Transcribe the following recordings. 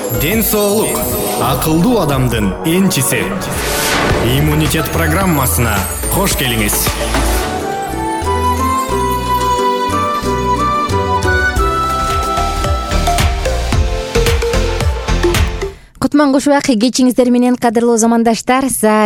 Ден соолук акылдуу адамдын энчиси. Иммунитет программасына кош келиңиз. Кутман кушбак кечиңиздер менен кадырлуу замандаштар.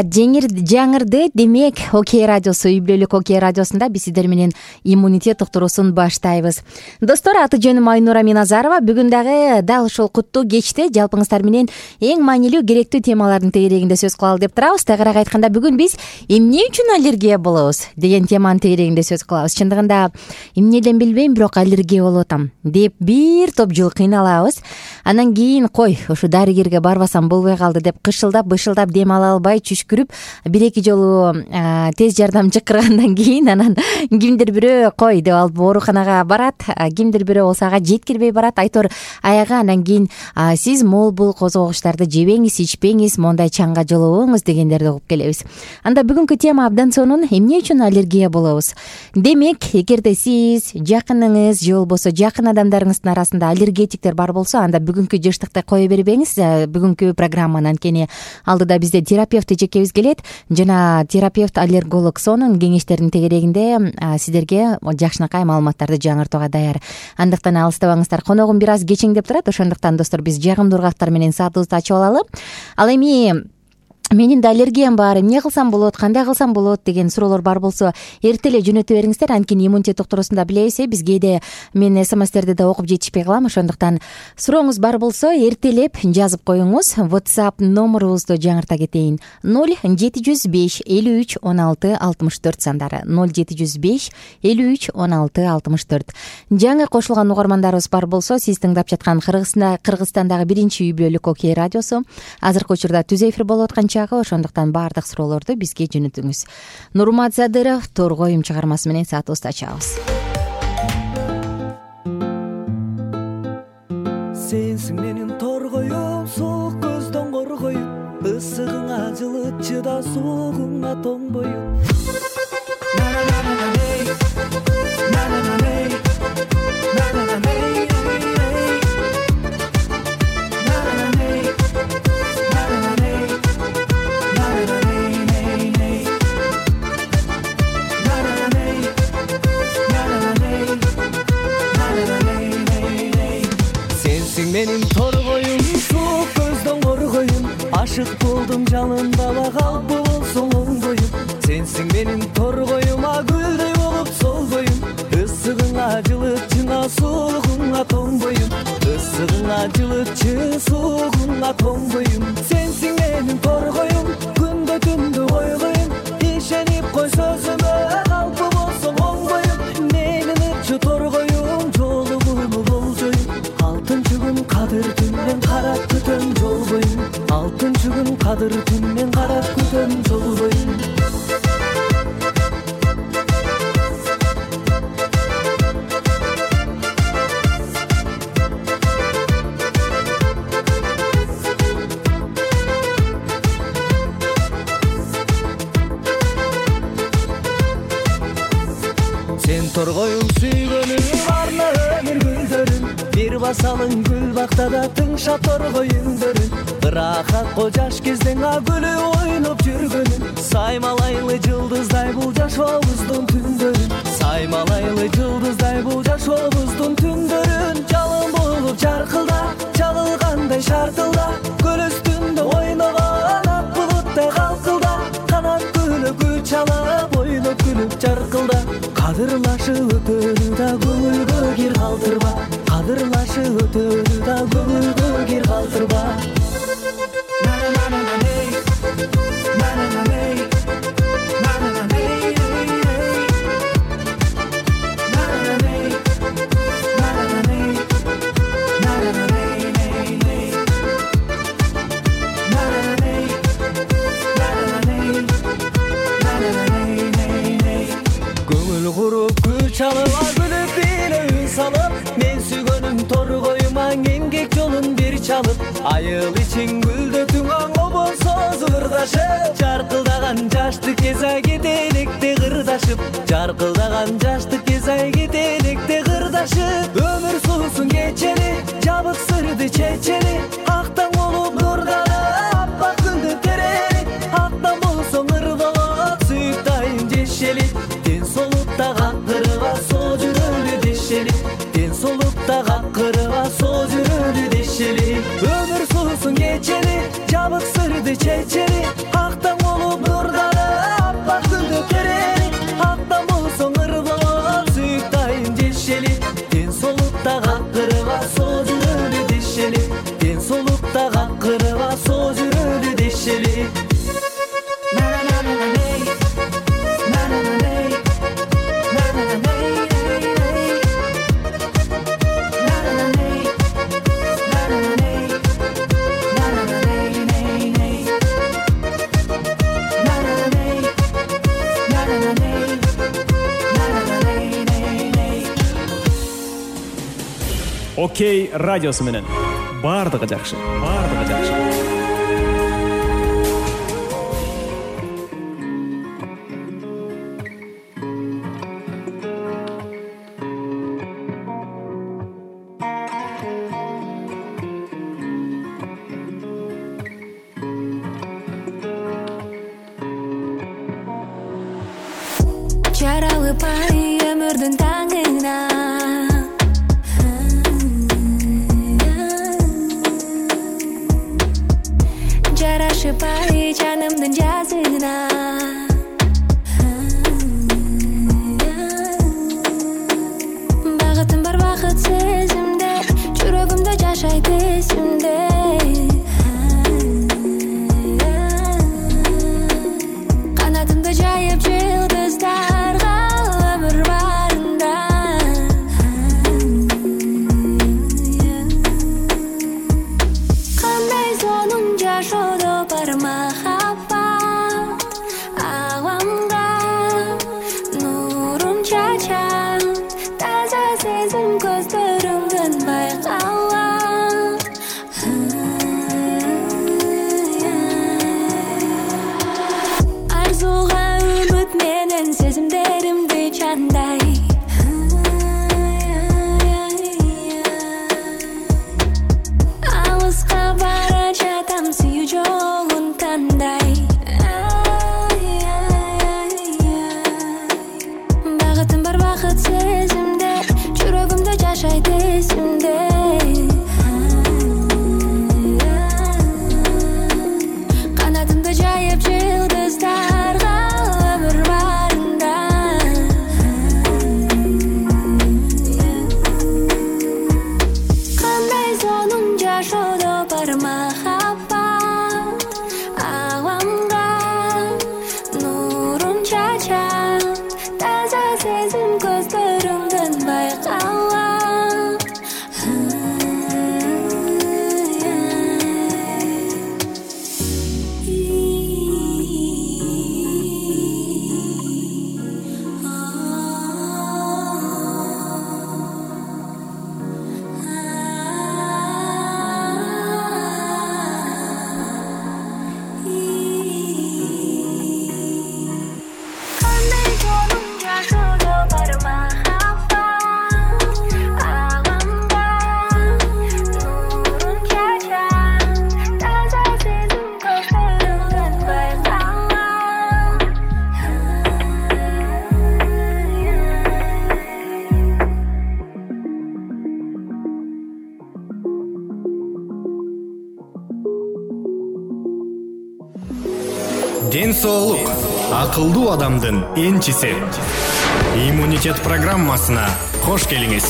Жаңырды демек Окей радиосу, үй бүлөлүк Окей радиосунда биз сиздер менен иммунитет уктуруусун баштайбыз. Достор, аты жөнүм Айнура Миназарова. Бүгүн дагы дал ушул куттуу кечте жалпыңыздар менен эң маанилүү, керектүү темалардын тегерегинде сөз кылалы деп турабыз. Тагыраак айтканда, бүгүн биз эмне үчүн аллергия болобуз деген теманын тегерегинде сөз кылабыз. Чындыгында эмнеден билбейм, бирок аллергия болуп атам деп бир топ жыл кыйналабыз. Анан кийин ушу дарыгерге барбасам болбой калды деп бышылдап дем ала албай чүчкүрүп, бир-эки жолу тез жардам чакыргандан кийин анан кимдир бирөө кой деп алып ооруканага барат, кимдир бирөө болсо ага жеткирбей барат. Айтор аягы анан кийин сиз бул козгогучтарды жебеңиз, ичпеңиз, мондай чаңга жолобоңуз дегендерди угуп келебиз. Анда бүгүнкү тема абдан сонун: эмне үчүн аллергия болобуз? Демек, эгерде сиз, жакыныңыз же болбосо жакын адамдарыңыздын арасында аллергетиктер бар болсо, анда бүгүнкү жыштыкты кое бербеңиз. Бүгүнкү программаны анткени алдыда бизде терапевт эжекебиз келет жана терапевт аллерголог сонун кеңештердин тегерегинде сиздерге жакшынакай маалыматтарды жаңыртууга даяр. Андыктан алыстабаңыздар. Коногум бир аз кечеңдеп турат, ошондуктан достор, биз жагымдуу ыргактар менен саатыбызды ачып алалы. Ал эми менин да аллергиям бар, эмне кылсам болот, кандай кылсам болот деген суроолор бар болсо, эрте эле жөнөтө бериңиздер. Анткени иммунитет уктуруусунда билебиз, биз кээде мен смстерди да окуп жетишпей калам. Ошондуктан сурооңуз бар болсо, эртелеп жазып коюңуз. WhatsApp номерубузду жаңырта кетейин: 0705 53 16 64 сандары. 0705 53 16 64. Жаңы кошулган угармандарыбыз бар болсо, сиз тыңдап жаткан Кыргызстандагы биринчи үй бүлөлүк Окей радиосу азыркы учурда түз эфир болуп аткан чагы. Ошондуктан баардык суроолорду бизге жөнөтүңүз. Нурмат Задыров Торгоюм чыгармасы менен саатыбызды ачабыз. Сенсиң менин торгоюм, суук көздөн коргоюм, ысыгыңа жылыт, чыда суугуңа тоңбоюм. Менин торгоюм, суук көздөн коргоюм, ашык болдум жалындала, калпы болсоң оңдоюм. Сенсиң менин торгоюма, гүлдөй болуп солгоюм, ысыгыңа жылытчына, суугуңа тоңбоюм. Ысыгыңа жылытчы, суугуңа тоңбоюм. Сенсиң менин торгоюм, күндө түндү койгоюм, ишенип кой сөзүмө, калпы болсоң оңдоюм. Менин ырчы торгоюм, жолугуну болжоюм. Алтынчы күн кадыр түнмен карап күтөм жол боюн. Алтынчы күн кадыр түнмен карап күтөм жол боюн. Сен торгоюм сүйгөнүм, арна өмүр гүлдөрүм, бир басалың гүл бактада тыңшап торгоюм дөрүн. Ырахатко жаш кезден гүлү ойноп жүргөнүм, саймалайлы жылдыздай бул жашообуздун түндөрүн. Саймалайлы жылдыздай бул жашообуздун түндөрүн. Жалын болуп жаркылда, чалылгандай шартылда, көл үстүндө ойногон ак булуттай калкылда, канат күлүп гүл чалып, ойноп күлүп жаркылда. Кадырлашып өтөрү да көңүлгө кир калтырба, кадырлашып өтөрү да көңүлгө кир калтырба. Көңүл куруп гүл чалып, күлүп эле үн салып, мен сүйгөнүм торгоюма эмгек жолун бир чалып. Айыл ичин гүлдөтүң аңго болсо зырдашып, жаркылдаган жаштык кез ай кетелекте кырдашып. Жаркылдаган жаштык кез ай кетелекте кырдашып. Өмүр суусун кечели, жабык сырды чечели, акта Окей радиосу менен баардыгы жакшы. Жаралыпай өмүрдүн таңына жарашыпай жанымдын жазына багытым бар бакыт сезимде жүрөгүмдө жашайт эсимде канатымды жайып жылдыздарга өмүр барында кандай сонун жашоодо бар махаббат аламга нурун чачат таза сезим көздөрүңдөн байкалам арзуга үмүт менен сезимдеримди чандай алыска бара жатам сүйүү жолун тандай багытым бар бакыт сезимде жүрөгүмдө жашайт эсимде канатымды жайып жылдыздарга өмүр барында кандай сонун жашоодо бар махаббат аламга нурун чачат таза сезим көздөрүңдөн байкалам кандай сонун жашоодо бар махаббат аламга нурун чачат таза сезим көздөрүңдөн байкалам Ден соолук акылдуу адамдын энчиси. Иммунитет программасына кош келиңиз.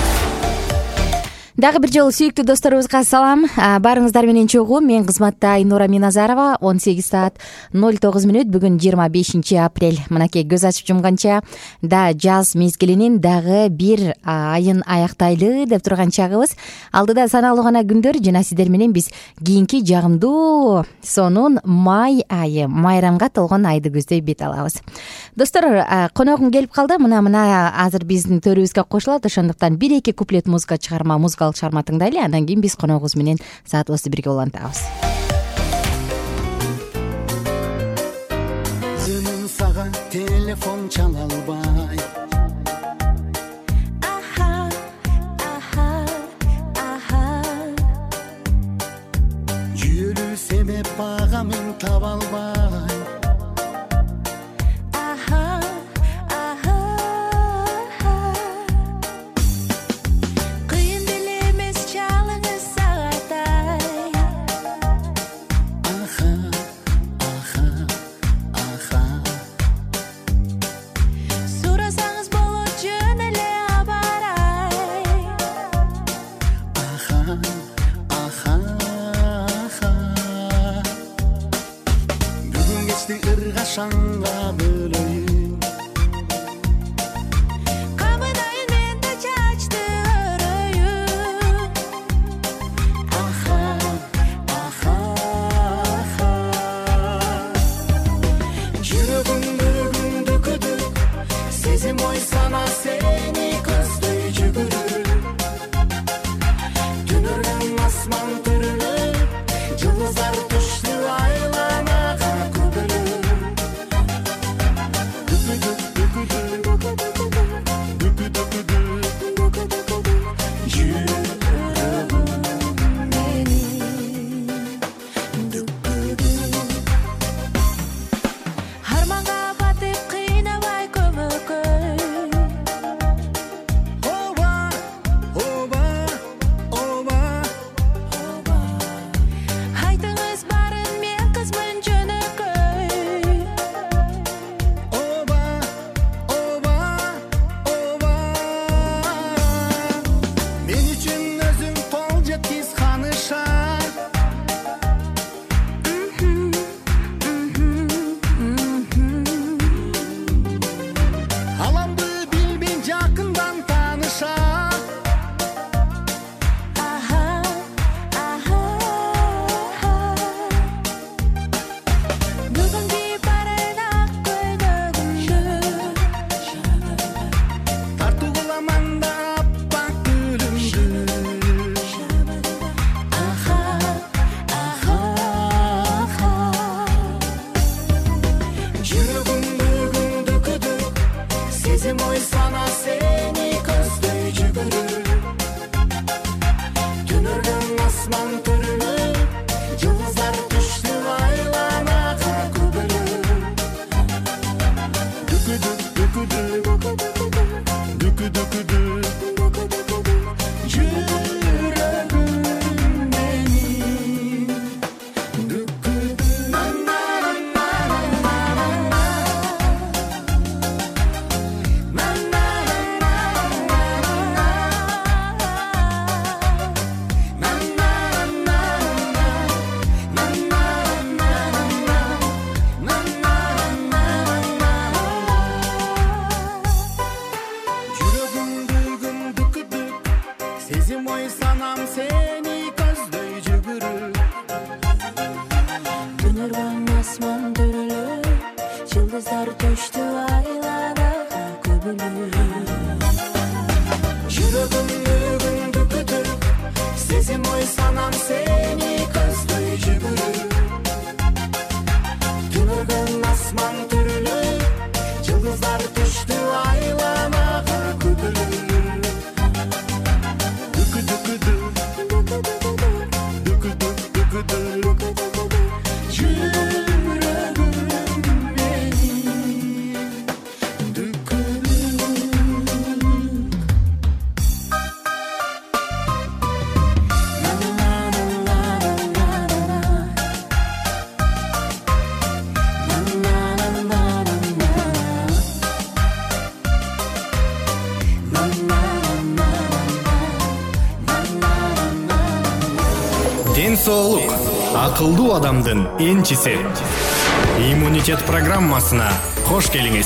Дагы бир жолу сүйүктүү досторубузга салам. Баарыңыздар менен чогуу мен кызматта Айнура Миназарова. 18 саат 09 мүнөт. Бүгүн 25 апрель. Мынакей көз ачып жумганча да жаз мезгилинин дагы бир айын аяктайлы деп турган чагыбыз. Алдыда саналуу гана күндөр жана сиздер менен биз кийинки жагымдуу сонун май айы, майрамга толгон айды көздөй бет алабыз. Достор, коногум келип калды. Мына азыр биздин төрүбүзгө кошулат. Ошондуктан 1-2 куплет музыка чыгарма, музыкалык чыгарма тыңдайлы. Андан кийин биз коногубуз менен саатыбызды бирге улантабыз. Жөнүм сага телефон чала албай жүрүү себеп багамын таба албай кыйын деле эмес чалыңыз сагаттай сурасаңыз болот жөн эле абарай бүгүн кечти ыргашаңга бөлөйүн камын айын менде чачты өрөйүн жүрөгүм бүгүндү күдү сезим ой сана сени көздөй жүгүрү Жылдыздар төштү айланага көбүлүп. Жүрөгүмдү күндү күтүп, сезим ой санам сени көздөй жүгүрүп. Түнөгөн асман түрүлүп, жылдыздар төштү айланага көбүлүп. Ден соолук акылдуу адамдын энчиси. Иммунитет программасына кош келиңиз.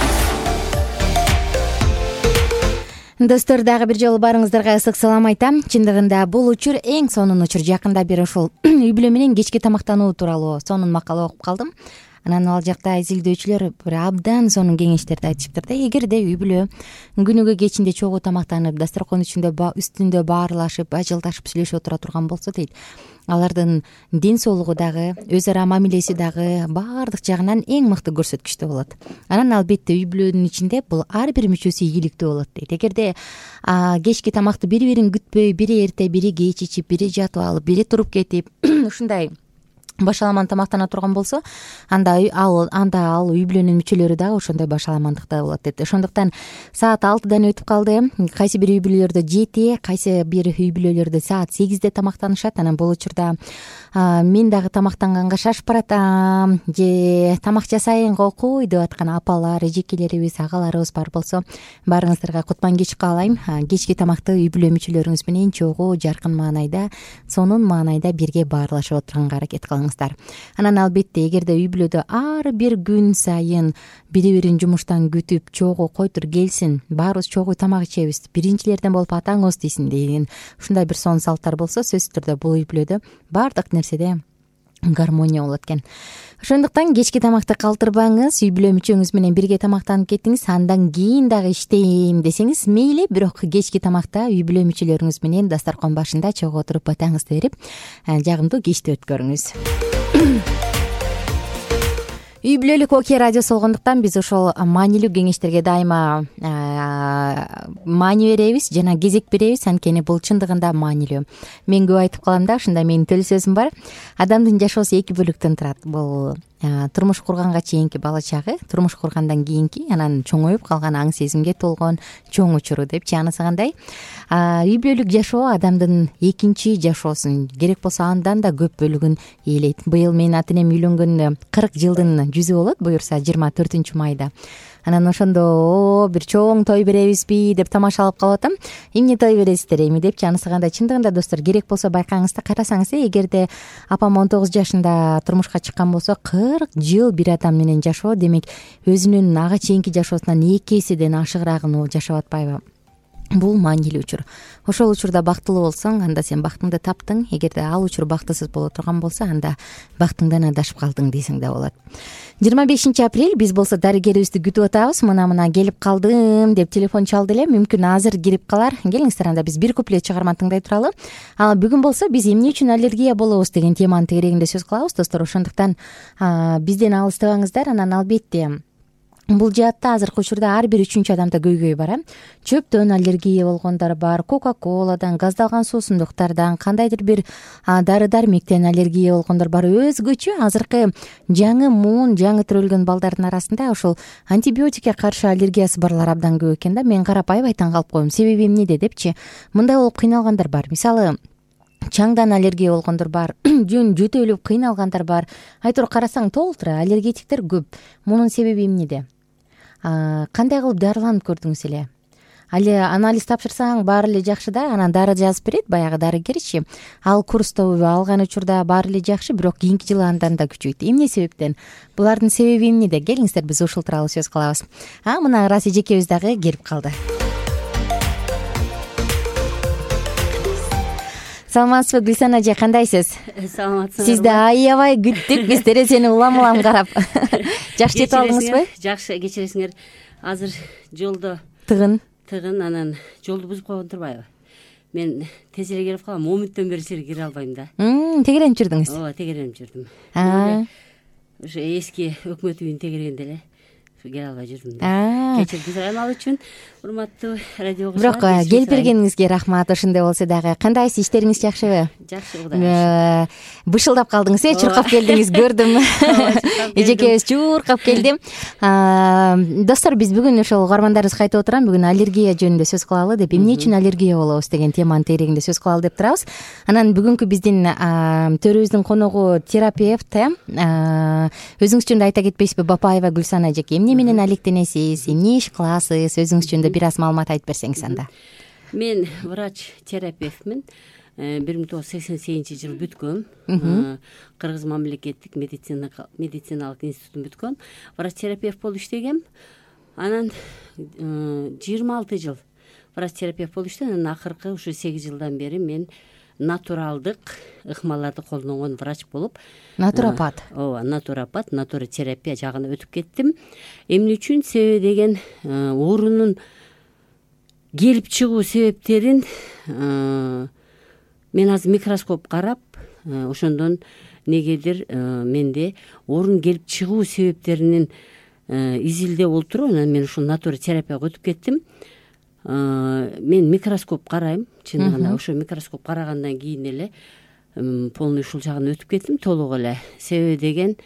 Достор, дагы бир жолу баарыңыздарга ысык салам айтам. Чындыгында бул учур эң сонун учур. Жакында бир ушул үй бүлө менен кечки тамактануу тууралуу сонун макала окуп калдым. Анан ал жакта изилдөөчүлөр бир абдан сонун кеңештерди айтышыптыр да. Эгерде үй бүлө күнүгө кечинде чогуу тамактанып, дасторкон үстүндө баарлашып, ажылдашып сүйлөшүп отура турган болсо дейт, алардын ден соолугу дагы, өз ара мамилеси дагы баардык жагынан эң мыкты көрсөткүчтө болот. Анан албетте үй бүлөнүн ичинде бул ар бир мүчөсү ийгиликтүү болот дейт. Эгерде кечки тамакты бири-бирин күтпөй, бири эрте, бири кеч ичип, бири жатып алып, бири туруп кетип, ушундай башаламан тамактана турган болсо, анда ал үй бүлөнүн мүчөлөрү дагы ошондой башаламандыкта болот дейт. Ошондуктан саат 6-дан өтүп калды. Кайсы бир үй бүлөлөрдө 7, кайсы бир үй бүлөлөрдө саат 8-де тамактанышат. Анан бул учурда мен дагы тамактанганга шашып баратам, же тамак жасайынго кой деп аткан апалар, эжекелерибиз, агаларыбыз бар болсо, баарыңыздарга кутман кеч каалайм. Кечки тамакты үй бүлө мүчөлөрүңүз менен чогуу, жаркын маанайда, сонун маанайда бирге баарлашып отурганга аракет кылыңыздар. Анан албетте, эгерде үй бүлөдө ар бир күн сайын бири-бирин жумуштан күтүп, чогуу кой тур келсин, баарыбыз чогуу тамак ичебиз, биринчилерден болуп атаңыз дейсин деген ушундай бир сонун салттар болсо, сөзсүз түрдө бул үй бүлөдө баардык нерседе гармония болот экен. Ошондуктан кечки тамакты калтырбаңыз, үй бүлө мүчөңүз менен бирге тамактанып кетиңиз. Андан кийин дагы иштейм десеңиз мейли, бирок кечки тамакта үй бүлө мүчөлөрүңүз менен дасторкон башында чогуу отуруп батаңызды берип, жагымдуу кечти өткөрүңүз. Үй бүлөлүк Окей радиосу болгондуктан биз ошол маанилүү кеңештерге дайыма маани беребиз жана кезек беребиз, анткени бул чындыгында маанилүү. Мен көп айтып калам да, ушундай менин төл сөзүм бар. Адамдын жашоосу 2 бөлүктөн турат. Бул турмуш курганга чейинки бала чагы, турмуш кургандан кийинки, анан чоңоюп калган аң сезимге толгон чоң учуру депчи. Анысы кандай? Үй бүлөлүк жашоо адамдын экинчи жашоосун, керек болсо андан да көп бөлүгүн ээлейт. Быйыл менин ата энем үйлөнгөн 40 жылдын жүзү болот, буюрса 24-майда. Анан ошондо бир чоң той беребизби деп тамаша алып калып атам. Эмне той бересиздер эми депчи. Анысы кандай? Чындыгында достор, керек болсо байкаңыз да, карасаңыз, эгерде апам 19 жашында турмушка чыккан болсо, 40 жыл бир адам менен жашоо, демек өзүнүн ага чейинки жашоосунан 2 эседен ашыгыраагын жашап атпайбы? Бул маанилүү учур. Ошол учурда бактылуу болсоң, анда сен бактыңды таптың. Эгерде ал учур бактысыз боло турган болсо, анда бактыңдан адашып калдың десең да болот. 25 апрель биз болсо дарыгерибизди күтүп атабыз. Мына келип калдым деп телефон чалды эле. Мүмкүн азыр кирип калар. Келиңиздер, анда биз бир куплет чыгарма тыңдай туралы. Бүгүн болсо биз эмне үчүн аллергия болобуз деген теманын тегерегинде сөз кылабыз, достор. Ошондуктан бизден алыстабаңыздар. Анан албетте бул жаатта азыркы учурда ар бир 3-чү адамда көйгөй бар. Чөптөн аллергия болгондор бар, кока-коладан, газдалган суусундуктардан, кандайдыр бир дары-дармектен аллергия болгондор бар. Өзгөчө азыркы жаңы муун, жаңы төрөлгөн балдардын арасында ошол антибиотикке каршы аллергиясы барлар абдан көп экен да. Мен карап аябай таң калып коем. Себеби эмнеде депчи? Мындай болуп кыйналгандар бар. Мисалы, чаңдан аллергия болгондор бар, жөтөлүп кыйналгандар бар. Айтор карасаң толтура аллергетиктер көп. Мунун себеби эмнеде? Кандай кылып дарыланып көрдүңүз эле? Анализ тапшырсаң баары эле жакшы да, анан дары жазып берет баягы дарыгерчи. Ал курсту алган учурда баары эле жакшы, бирок кийинки жылы андан да күчөйт. Эмне себептен? Булардын себеби эмнеде? Келиңиздер, биз ушул тууралуу сөз кылабыз. Мына Раси эжекебиз дагы келип калды. саламатсызбы Гүлсан ажа, кандайсыз? Саламатсызбы. Сизди аябай күттүк, биз терезени улам карап. Жакшы жетип алдыңызбы? Жакшы, кечиресиңер. Азыр жолдо Тыгын. анан жолду бузуп койгон турбайбы? Мен тезирээк келип калам, момунттан бери силерге кире албайм да. Тегеренип жүрдүңүз? Ооба, тегеренип жүрдүм. Ошо эски өкмөт үйүн тегергенде эле келе албай жүрдүм да. Кечирим сураган үчүн, урматтуу радио угуучулар. Бирок келип бергениңизге рахмат. Ошондой болсо дагы кандайсыз, иштериңиз жакшыбы? Жакшы, Кудайга. Бышылдап калдыңыз, чуркап келдиңиз, көрдүм. Эжекебиз чуркап келди. Достор, биз бүгүн ошол угармандарыбызга айтып отурам, бүгүн аллергия жөнүндө сөз кылалы деп, эмне үчүн аллергия болобуз деген теманын тегерегинде сөз кылалы деп турабыз. Анан бүгүнкү биздин төрүбүздүн коногу терапевт, өзүңүз жөнүндө айта кетпейсизби, Бапаева Гүлсан ажеке? Эмне менен алектенесиз, эмне иш кыласыз, өзүңүз жөнүндө бир аз маалымат айтып берсеңиз анда. Мен врач-терапевтмин. 1988 жыл бүткөм. Кыргыз мамлекеттик медициналык институтун бүткөм. Врач-терапевт болуп иштегем. Анан 26 жыл врач-терапевт болуп иштегем. Анан акыркы ушу 8 жылдан бери мен натуралдык ыкмаларды колдонгон врач болуп, натуропат. Ооба, натуропат, натуротерапия жагына өтүп кеттим. Эмне үчүн? Себеби деген оорунун келип чыгуу себептерин мен азыр микроскоп карап, ошондон негедир менде оорун келип чыгуу себептеринин изилдеп олтуруп, анан мен ушул натуротерапияга өтүп кеттим. Мен микроскоп карайм, чындыгында ошо микроскоп карагандан кийин эле полный ушул жагына өтүп кеттим толук эле. Себеби деген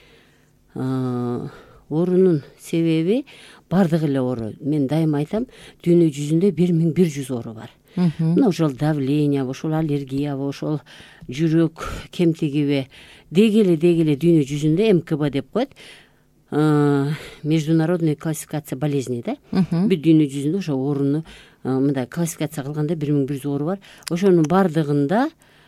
оорунун себеби бардык эле оору. Мен дайыма айтам, дүйнө жүзүндө 1100 оору бар. Мына ошол давление, ошол аллергия, ошол жүрөк кемтигиби, деги эле дүйнө жүзүндө МКБ деп коет. Международная классификация болезней да. Бүт дүйнө жүзүндө ошо ооруну мындай классификация кылганда 1100 оору бар. Ошонун бардыгында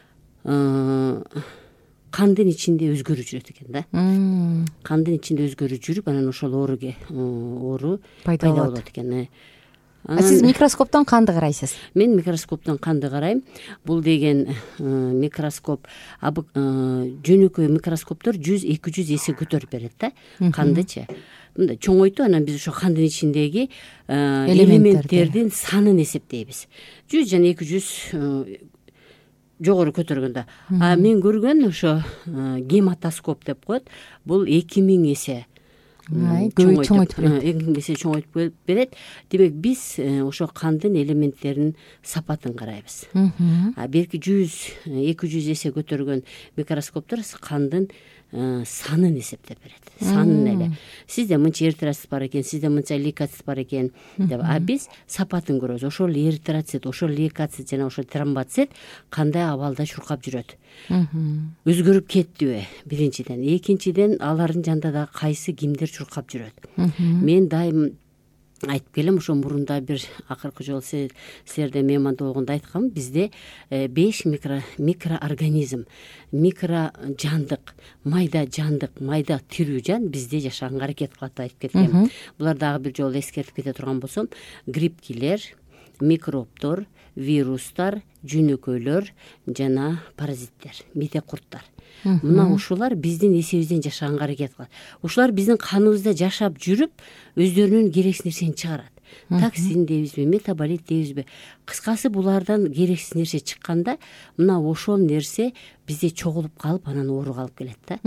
кандын ичинде өзгөрүү жүрөт экен да. Кандын ичинде өзгөрүү жүрүп, анан ошол оору пайда болот экен. Сиз микроскоптон канды карайсыз? Мен микроскоптон канды карайм. Бул деген микроскоп, жөнөкөй микроскоптор 100-200 эсе көтөрүп берет да кандычы. Мындай чоңойтуп, анан биз ошо кандын ичиндеги элементтердин санын эсептейбиз. 100 жана 200 жогору көтөргөндө. Мен көргөн ошо гематоскоп деп коет. Бул 2000 эсе чоңойтуп берет. Демек биз ошо кандын элементтеринин сапатын карайбыз. Берки 100-200 эсе көтөргөн микроскоптор кандын санын эсептеп берет. Санын эле. Сизде мынча эритроцит бар экен, сизде мынча лейкоцит бар экен деп. Биз сапатын көрөбүз. Ошол эритроцит, ошол лейкоцит жана ошол тромбоцит кандай абалда чуркап жүрөт. Өзгөрүп кеттиби? Биринчиден. Экинчиден, алардын жанында да кайсы кимдер чуркап жүрөт. Мен дайым айтып келем, ошо мурунда бир акыркы жолу силерде мейманда болгондо айткам, бизде 5 микроорганизм, микро жандык, майда жандык, майда тирүү жан бизде жашаганга аракет кылат деп айтып кеткем. Булар дагы бир жолу эскертип кете турган болсом, грипптилер, микробтор, вирустар, жөнөкөйлөр жана паразиттер, метекурттар. Мына ушулар биздин эсебизден жашаганга аракет кылат. Ушулар биздин каныбызда жашап жүрүп, өздөрүнүн керексиз нерсени чыгарат. Токсин дейбизби, метаболит дейбизби? Кыскасы булардан керексиз нерсе чыкканда, мына ошол нерсе бизде чогулуп калып, анан ооруга алып келет да.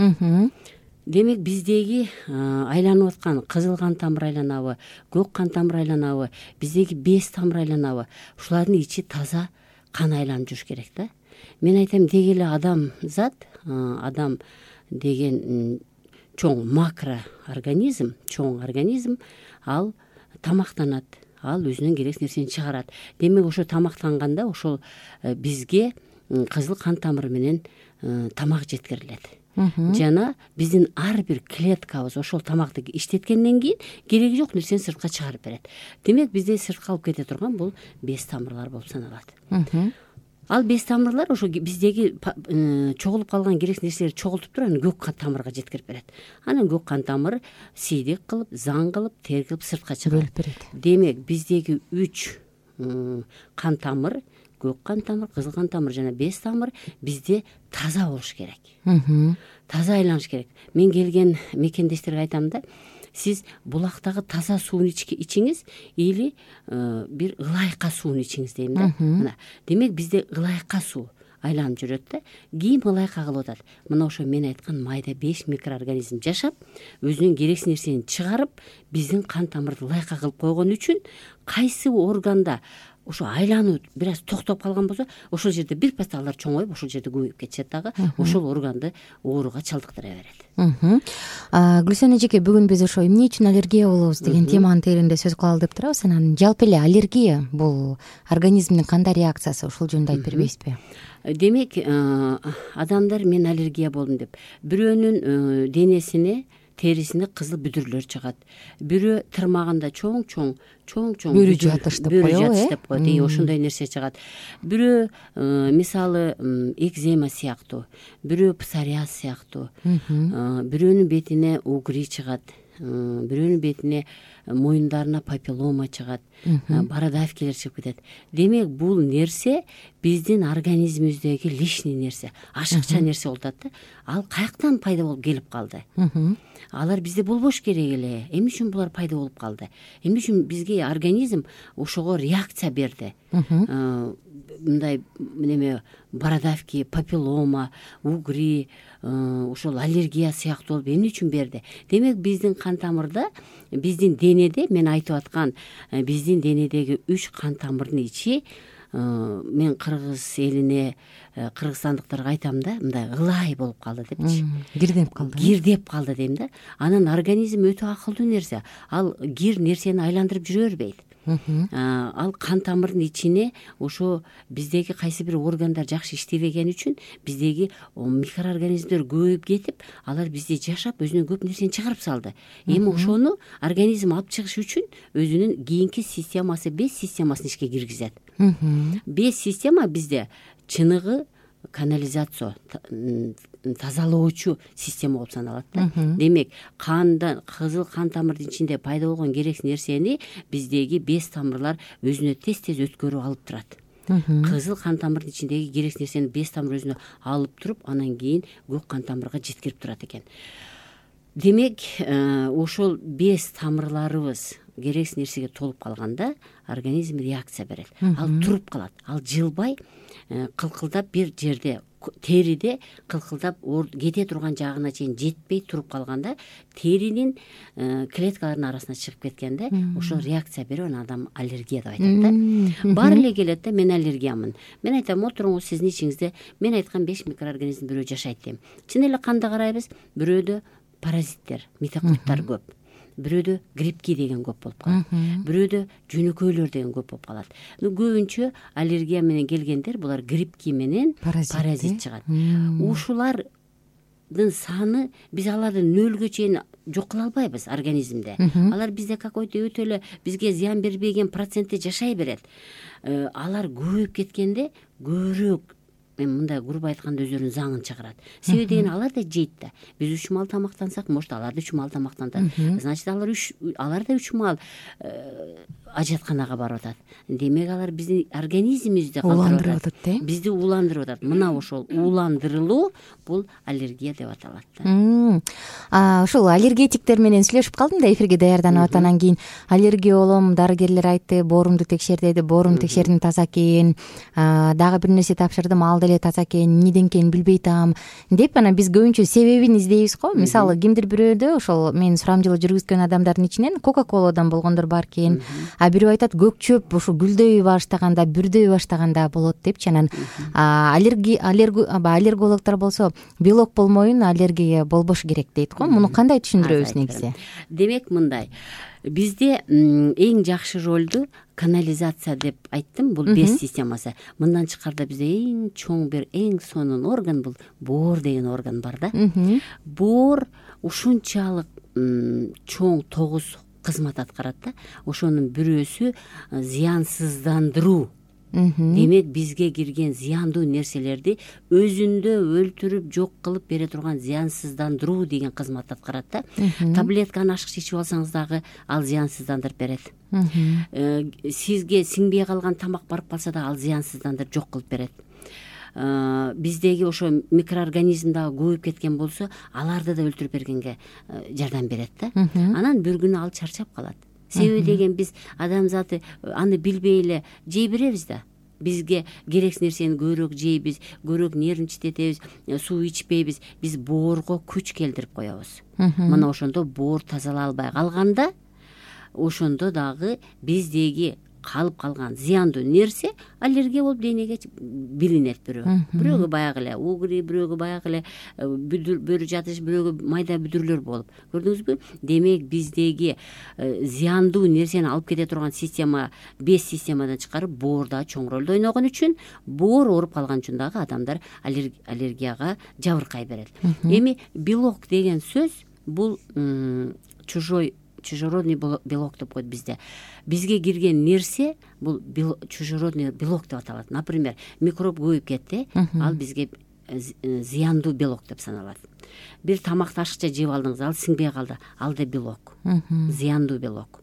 Демек биздеги айланып аткан кызыл кан тамыр айланабы, көк кан тамыр айланабы, биздеги без тамыр айланабы, ушулардын ичи таза кан айланып жүрүш керек да. Мен айтам, деги эле адам зат, адам деген чоң макроорганизм, чоң организм, ал тамактанат, ал өзүнүн керексиз нерсени чыгарат. Демек ошо тамактанганда ошол бизге кызыл кан тамыры менен тамак жеткирилет. Жана биздин ар бир клеткабыз ошол тамакты иштеткенден кийин кереги жок нерсени сыртка чыгарып берет. Демек бизде сыртка алып кете турган бул без тамырлар болуп саналат. Ал без тамырлар ошо биздеги чогулуп калган керексиз нерселерди чогултуп туруп, анан көк кан тамырга жеткирип берет. Анан көк кан тамыр сейдик кылып, заң кылып, тер кылып сыртка чыгарып берет. Демек биздеги 3 кан тамыр, көк кан тамыр, кызыл кан тамыр жана бес тамыр бизде таза болуш керек, таза айланыш керек. Мен келген мекендештерге айтам да, сиз булактагы таза сууну ичиңиз или бир ылайыка сууну ичиңиз дейм да. Мына демек бизде ылайыка суу айланып жүрөт да. Кийин ылайыка кылып атат. Мына ошо мен айткан майда 5 микроорганизм жашап, өзүнүн керексиз нерсени чыгарып, биздин кан тамырды ылайыка кылып койгон үчүн кайсы органда ошо айлануу бир аз токтоп калган болсо, ошол жерде бир пас алар чоңоюп, ошол жерде көбөйүп кетишет дагы, ошол органды ооруга чалдыктыра берет. Гүлсен эжеке, бүгүн биз ошо эмне үчүн аллергия болобуз деген теманын тегеринде сөз кылалы деп турабыз. Анан жалпы эле аллергия бул организмдин кандай реакциясы, ошол жөнүндө айтып бербейсизби? Демек, адамдар мен аллергия болдум деп бирөөнүн денесине, терисине кызыл бүдүрлөр чыгат. Бирөө тырмагында чоң бөрү жатыш деп коет. Ошондой нерсе чыгат. Бирөө мисалы экзема сыяктуу, бирөө псориаз сыяктуу, бирөөнүн бетине угри чыгат, бирөөнүн бетине моюндарына папиллома чыгат, бородавкилер чыгып кетет. Демек, бул нерсе биздин организмибиздеги лишний нерсе, ашыкча нерсе болуп атат да. Ал каяктан пайда болуп келип калды? Алар бизде болбош керек эле. Эмне үчүн булар пайда болуп калды? Эмне үчүн бизге организм ошого реакция берди? Мындай неме бородавки, папиллома, угри, ошол аллергия сыяктуу болуп эмне үчүн берди? Демек, биздин кан тамырда, биздин денеде, мен айтып аткан биздин денедеги 3 кан тамырдын ичи, мен кыргыз элине, кыргызстандыктарга айтам да, мындай ылай болуп калды депчи. Кирдеп калды дейм да. Анан организм өтө акылдуу нерсе. Ал кир нерсени айландырып жүрө бербейт. Ал кан тамырдын ичине ошо биздеги кайсы бир органдар жакшы иштебегени үчүн биздеги микроорганизмдер көбөйүп кетип, алар бизде жашап өзүнөн көп нерсени чыгарып салды. Эми ошону организм алып чыгыш үчүн өзүнүн кийинки системасы, без системасын ишке киргизет. Без система бизде чыныгы канализация, тазалоочу система болуп саналат да. Демек, канда, кызыл кан тамырдын ичинде пайда болгон керексиз нерсени биздеги без тамырлар өзүнө тез өткөрүп алып турат. Кызыл кан тамырдын ичиндеги керексиз нерсени без тамыр өзүнө алып туруп, анан кийин көк кан тамырга жеткирип турат экен. Демек, ошол без тамырларыбыз керексиз нерсеге толуп калганда организм реакция берет. Ал туруп калат. Ал жылбай, кылкылдап бир жерде, териде кылкылдап кете турган жагына чейин жетпей туруп калганда, теринин клеткаларынын арасына чыгып кеткенде, ошол реакция берип, анан адам аллергия деп айтат да. Баары эле келет да, мен аллергиямын. Мен айтам, отуруңуз, сиздин ичиңизде мен айткан 5 микроорганизм бирөө жашайт дейм. Чын эле канда карайбыз, бирөөдө паразиттер, метакоидтар көп. Бирөөдө грибки деген көп болуп калат. Бирөөдө жөнөкөйлөр деген көп болуп калат. Көбүнчө аллергия менен келгендер булар грибки менен паразит чыгат. Ушулардын саны биз аларды нөлгө чейин жок кыла албайбыз организмде. Алар бизде какой-то өтө эле бизге зыян бербеген процентте жашай берет. Алар көбөйүп кеткенде көбүрөөк, мен мындай грубо айтканда, өзүнүн заңын чыгарат. Себеби деген алар да жейт да. Биз 3 маал тамактансак, может алар да 3 маал тамактанат. Значит, алар да 3 маал ажатканага барып атат. Демек, алар биздин организмибизди уландырып атат, бизди уландырып атат. Мына ошол уландырылуу бул аллергия деп аталат да. Ушул аллергетиктер менен сүйлөшүп калдым да эфирге даярданып, анан кийин аллергия болом, дарыгерлер айтты, боорумду текшер деди, боорумду текшердим, таза экен. Дагы бир нерсе тапшырдым, ал деле таза экен, эмнеден экенин билбей атам деп, анан биз көбүнчө себебин издейбиз го. Мисалы, кимдир бирөөдө ошол мен сурамжылоо жүргүзгөн адамдардын ичинен кока-коладан болгондор бар экен. Бирөө айтат, көк чөп ушу гүлдөй баштаганда, бүрдөй баштаганда болот депчи. Анан аллергологдор болсо белок болмоюн, аллергия болбош керек дейт го. Муну кандай түшүндүрөбүз негизи? Демек, мындай. Бизде эң жакшы ролду канализация деп айттым, бул без системасы. Мындан чыкканда бизде эң чоң бир, эң сонун орган бул боор деген орган бар да. Боор ушунчалык чоң 9 кызмат аткарат да. Ошонун бирөөсү зыянсыздандыруу демек бизге кирген зыяндуу нерселерди өзүндө өлтүрүп жок кылып бере турган зыянсыздандыруу деген кызматты аткарат да. Таблетканы ашык ичип алсаңыз дагы ал зыянсыздандырып берет. Сизге сиңбей калган тамак барып калса да ал зыянсыздандырып жок кылып берет. Биздеги ошо микроорганизм дагы көбөйүп кеткен болсо аларды да өлтүрүп бергенге жардам берет да. Анан бир күнү ал чарчап калат. Себеби деген биз адамзаты аны билбей эле жей беребиз да. Бизге керексиз нерсени көбүрөөк жейбиз, көбүрөөк нервничтетебиз, суу ичпейбиз, биз боорго күч келтирип коебуз. Мына ошондо боор тазала албай калганда, ошондо дагы биздеги калып калган зыяндуу нерсе аллергия болуп денеге билинет. Бирөөгө баягы эле угри, бирөөгө баягы эле бөрү жатыш, бирөөгө майда бүдүрлөр болуп. Көрдүңүзбү? Демек биздеги зыяндуу нерсени алып кете турган система без системадан чыгарып боор дагы чоң ролду ойногон үчүн, боор ооруп калган үчүн дагы адамдар аллергияга жабыркай берет. Эми белок деген сөз бул чужеродный белок деп коет бизде. Бизге кирген нерсе бул чужеродный белок деп аталат. Например, микроб көбөйүп кетти, ал бизге зыяндуу белок деп саналат. Бир тамакты ашыкча жеп алдыңыз, ал сиңбей калды, ал да белок, зыяндуу белок.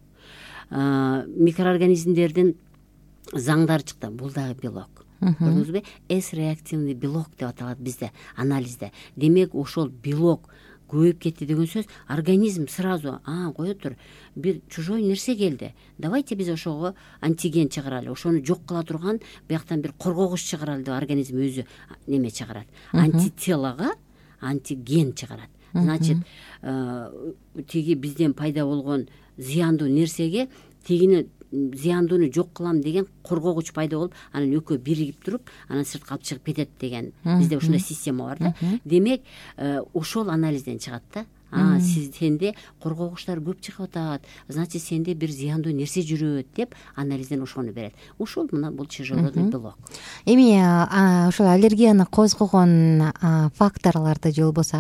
Микроорганизмдердин заңдары чыкты, бул дагы белок. Көрдүңүзбү? С-реактивный белок деп аталат бизде анализде. Демек ошол белок көбөйүп кетти деген сөз, организм сразу кое тур, бир чужой нерсе келди, давайте биз ошого антиген чыгаралы, ошону жок кыла турган бияктан бир коргогуч чыгаралы деп организм өзү неме чыгарат, антителого антиген чыгарат. Значит, тиги бизден пайда болгон зыяндуу нерсеге тигини зыяндууну жок кылам деген коргогуч пайда болуп, анан экөө биригип туруп, анан сыртка алып чыгып кетет деген бизде ушундай система бар да. Демек, ошол анализден чыгат да. Сенде коргогучтар көп чыгып атат, значит сенде бир зыяндуу нерсе жүрөт деп анализден ошону берет. Ошол мына бул чужеродный белок. Эми ошол аллергияны козгогон факторлорду же болбосо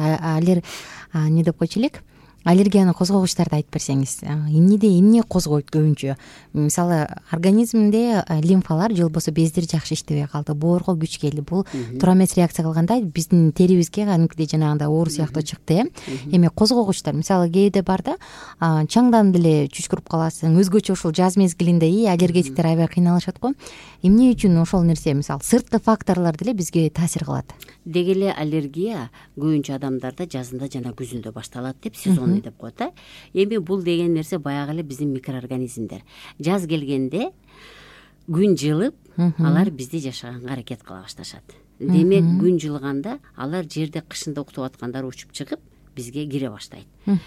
не деп койчу элек, аллергияны козгогучтарды айтып берсеңиз, эмне козгойт көбүнчө? Мисалы, организмде лимфалар же болбосо бездер жакшы иштебей калды, боорго күч келди. Бул туура эмес реакция кылганда биздин терибизге кадимкидей жанагындай оор сыяктуу чыкты. Эми козгогучтар, мисалы, кээде бар да, чаңданып деле чүчкүрүп каласың, өзгөчө ушул жаз мезгилинде аллергетиктер аябай кыйналышат го. Эмне үчүн ошол нерсе, мисалы, сырткы факторлор деле бизге таасир кылат? Деги эле аллергия көбүнчө адамдарда жазында жана күзүндө башталат деп сезон деп коет. Эми бул деген нерсе баягы эле биздин микроорганизмдер. Жаз келгенде күн жылып, алар бизди жашаганга аракет кыла башташат. Демек, күн жылганда алар жерде кышында уктап аткандар учуп чыгып бизге кире баштайт.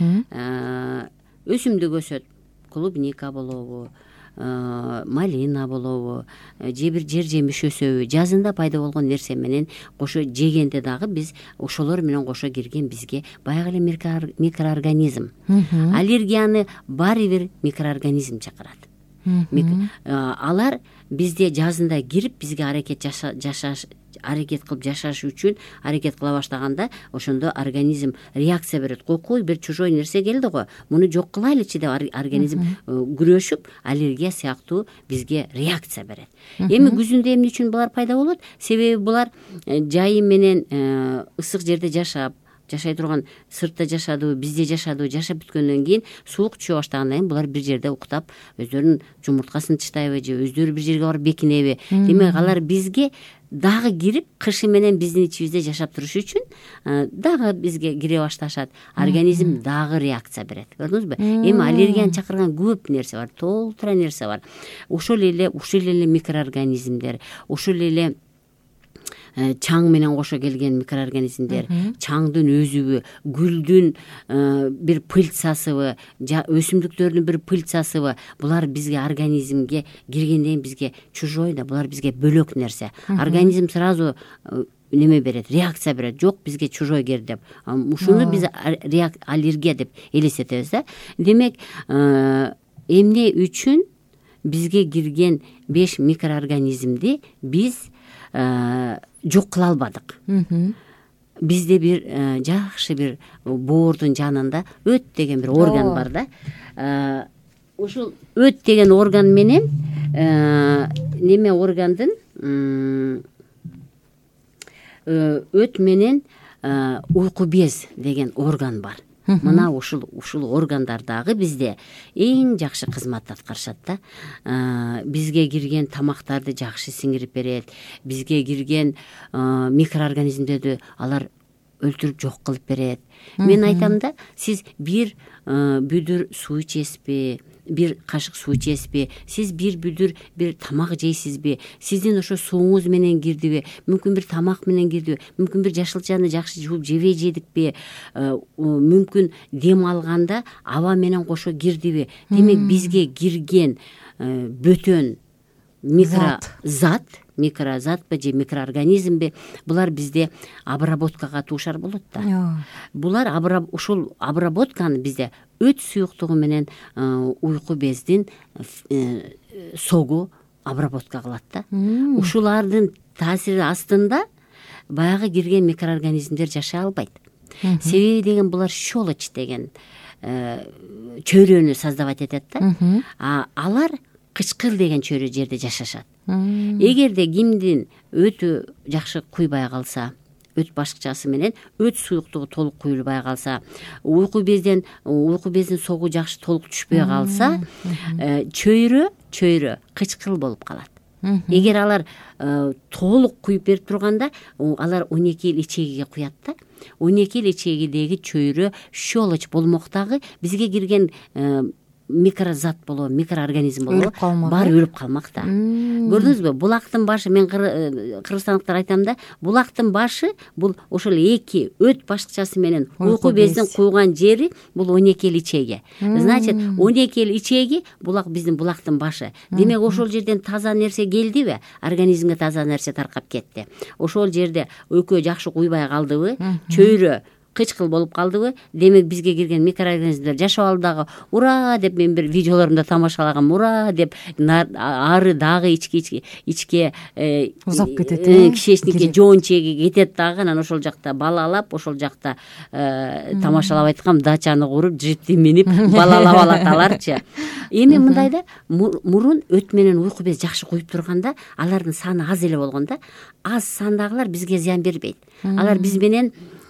Өсүмдүк өсөт, клубника болобу, малина болобу, же бир жер жемиш өсөбү, жазында пайда болгон нерсе менен кошо жегенде дагы биз ошолор менен кошо кирген бизге баягы эле микроорганизм. Аллергияны баары бир микроорганизм чакырат. Алар бизде жазында кирип бизге аракет кылып жашаш үчүн аракет кыла баштаганда, ошондо организм реакция берет. Кой бир чужой нерсе келди го, муну жок кылайлычы деп организм күрөшүп, аллергия сыяктуу бизге реакция берет. Эми күзүндө эмне үчүн булар пайда болот? Себеби булар жайы менен ысык жерде жашай турган, сыртта жашадыбы, бизде жашадыбы, жашап бүткөндөн кийин суук түшө баштагандан кийин булар бир жерде уктап, өздөрүнүн жумурткасын тыштайбы же өздөрү бир жерге барып бекинеби. Демек, алар бизге дагы кирип, кышы менен биздин ичибизде жашап туруш үчүн дагы бизге кире башташат. Организм дагы реакция берет. Көрдүңүзбү? Эми аллергияны чакырган көп нерсе бар, толтура нерсе бар. Ушул эле микроорганизмдер, ушул эле чаң менен кошо келген микроорганизмдер, чаңдын өзүбү, гүлдүн бир пыльцасыбы, өсүмдүктөрдүн бир пыльцасыбы, булар бизге организмге киргенден бизге чужой да, булар бизге бөлөк нерсе. Организм сразу неме берет, реакция берет, жок бизге чужой келди деп. Ушуну биз аллергия деп элестетебиз да. Демек, эмне үчүн бизге кирген 5 микроорганизмди биз жок кыла албадык. Бизде бир жакшы бир боордун жанында өт деген бир орган бар да. ушул өт деген орган менен неме органдын өт менен уйку без деген орган бар. Мына ушул органдар дагы бизде эң жакшы кызмат аткарышат да. Бизге кирген тамактарды жакшы сиңирип берет. Бизге кирген микроорганизмдерди алар өлтүрүп жок кылып берет. Мен айтам да, сиз бир бүдүр суу ичесизби, бир кашык суу ичесизби, сиз бир бүдүр бир тамак жейсизби, сиздин ошо сууңуз менен кирдиби, мүмкүн бир тамак менен кирдиби, мүмкүн бир жашылчаны жакшы жууп жебей жедикпи, мүмкүн дем алганда аба менен кошо кирдиби. Демек бизге кирген бөтөн микрозатпы же микроорганизмби, булар бизде обработкага туушар болот да. Булар ушул обработканы бизде өт суюктугу менен уйку бездин согу обработка кылат да. Ушулардын таасири астында баягы кирген микроорганизмдер жашай албайт. Себеби деген булар щелочь деген чөйрөнү создавать этет да. Алар кычкыр деген чөйрө жерде жашашат. Эгерде кимдин өтү жакшы куйбай калса, өт башкычасы менен өт суюктугу толук куюлбай калса, уйку бездин согу жакшы толук түшпөй калса, чөйрө кычкыл болуп калат. Эгер алар толук куюп берип турганда, алар 12 эл ичегиге куят да. 12 эл ичегидеги чөйрө щелочь болмоктагы бизге кирген микрозат болобу, микроорганизм болобу, баары өлүп калмак да. Көрдүңүзбү? Булактын башы, мен кыргызстандыктар айтам да, булактын башы бул ошол эки өт башкычасы менен уйку бездин куйган жери бул 12 эл ичеги. Значит, 12 эл ичеги булак биздин булактын башы. Демек ошол жерден таза нерсе келдиби? Организмге таза нерсе таркап кетти. Ошол жерде өкө жакшы куйбай калдыбы? Чөйрө кычкыл болуп калдыбы? Демек бизге кирген микроорганизмдер жашап алды дагы. Ура деп мен бир видеолорумда тамашалагам. Ура деп ары дагы ичке узап кетет. Кишечникке жоон чеги кетет дагы. Анан ошол жакта балалап, ошол жакта тамашалап айткам, дачаны куруп, джипти минип балалап алат аларчы. Эми мындай да, мурун өт менен уйку без жакшы куюп турганда, алардын саны аз эле болгондо, аз сандагылар бизге зыян бербейт. Алар биз менен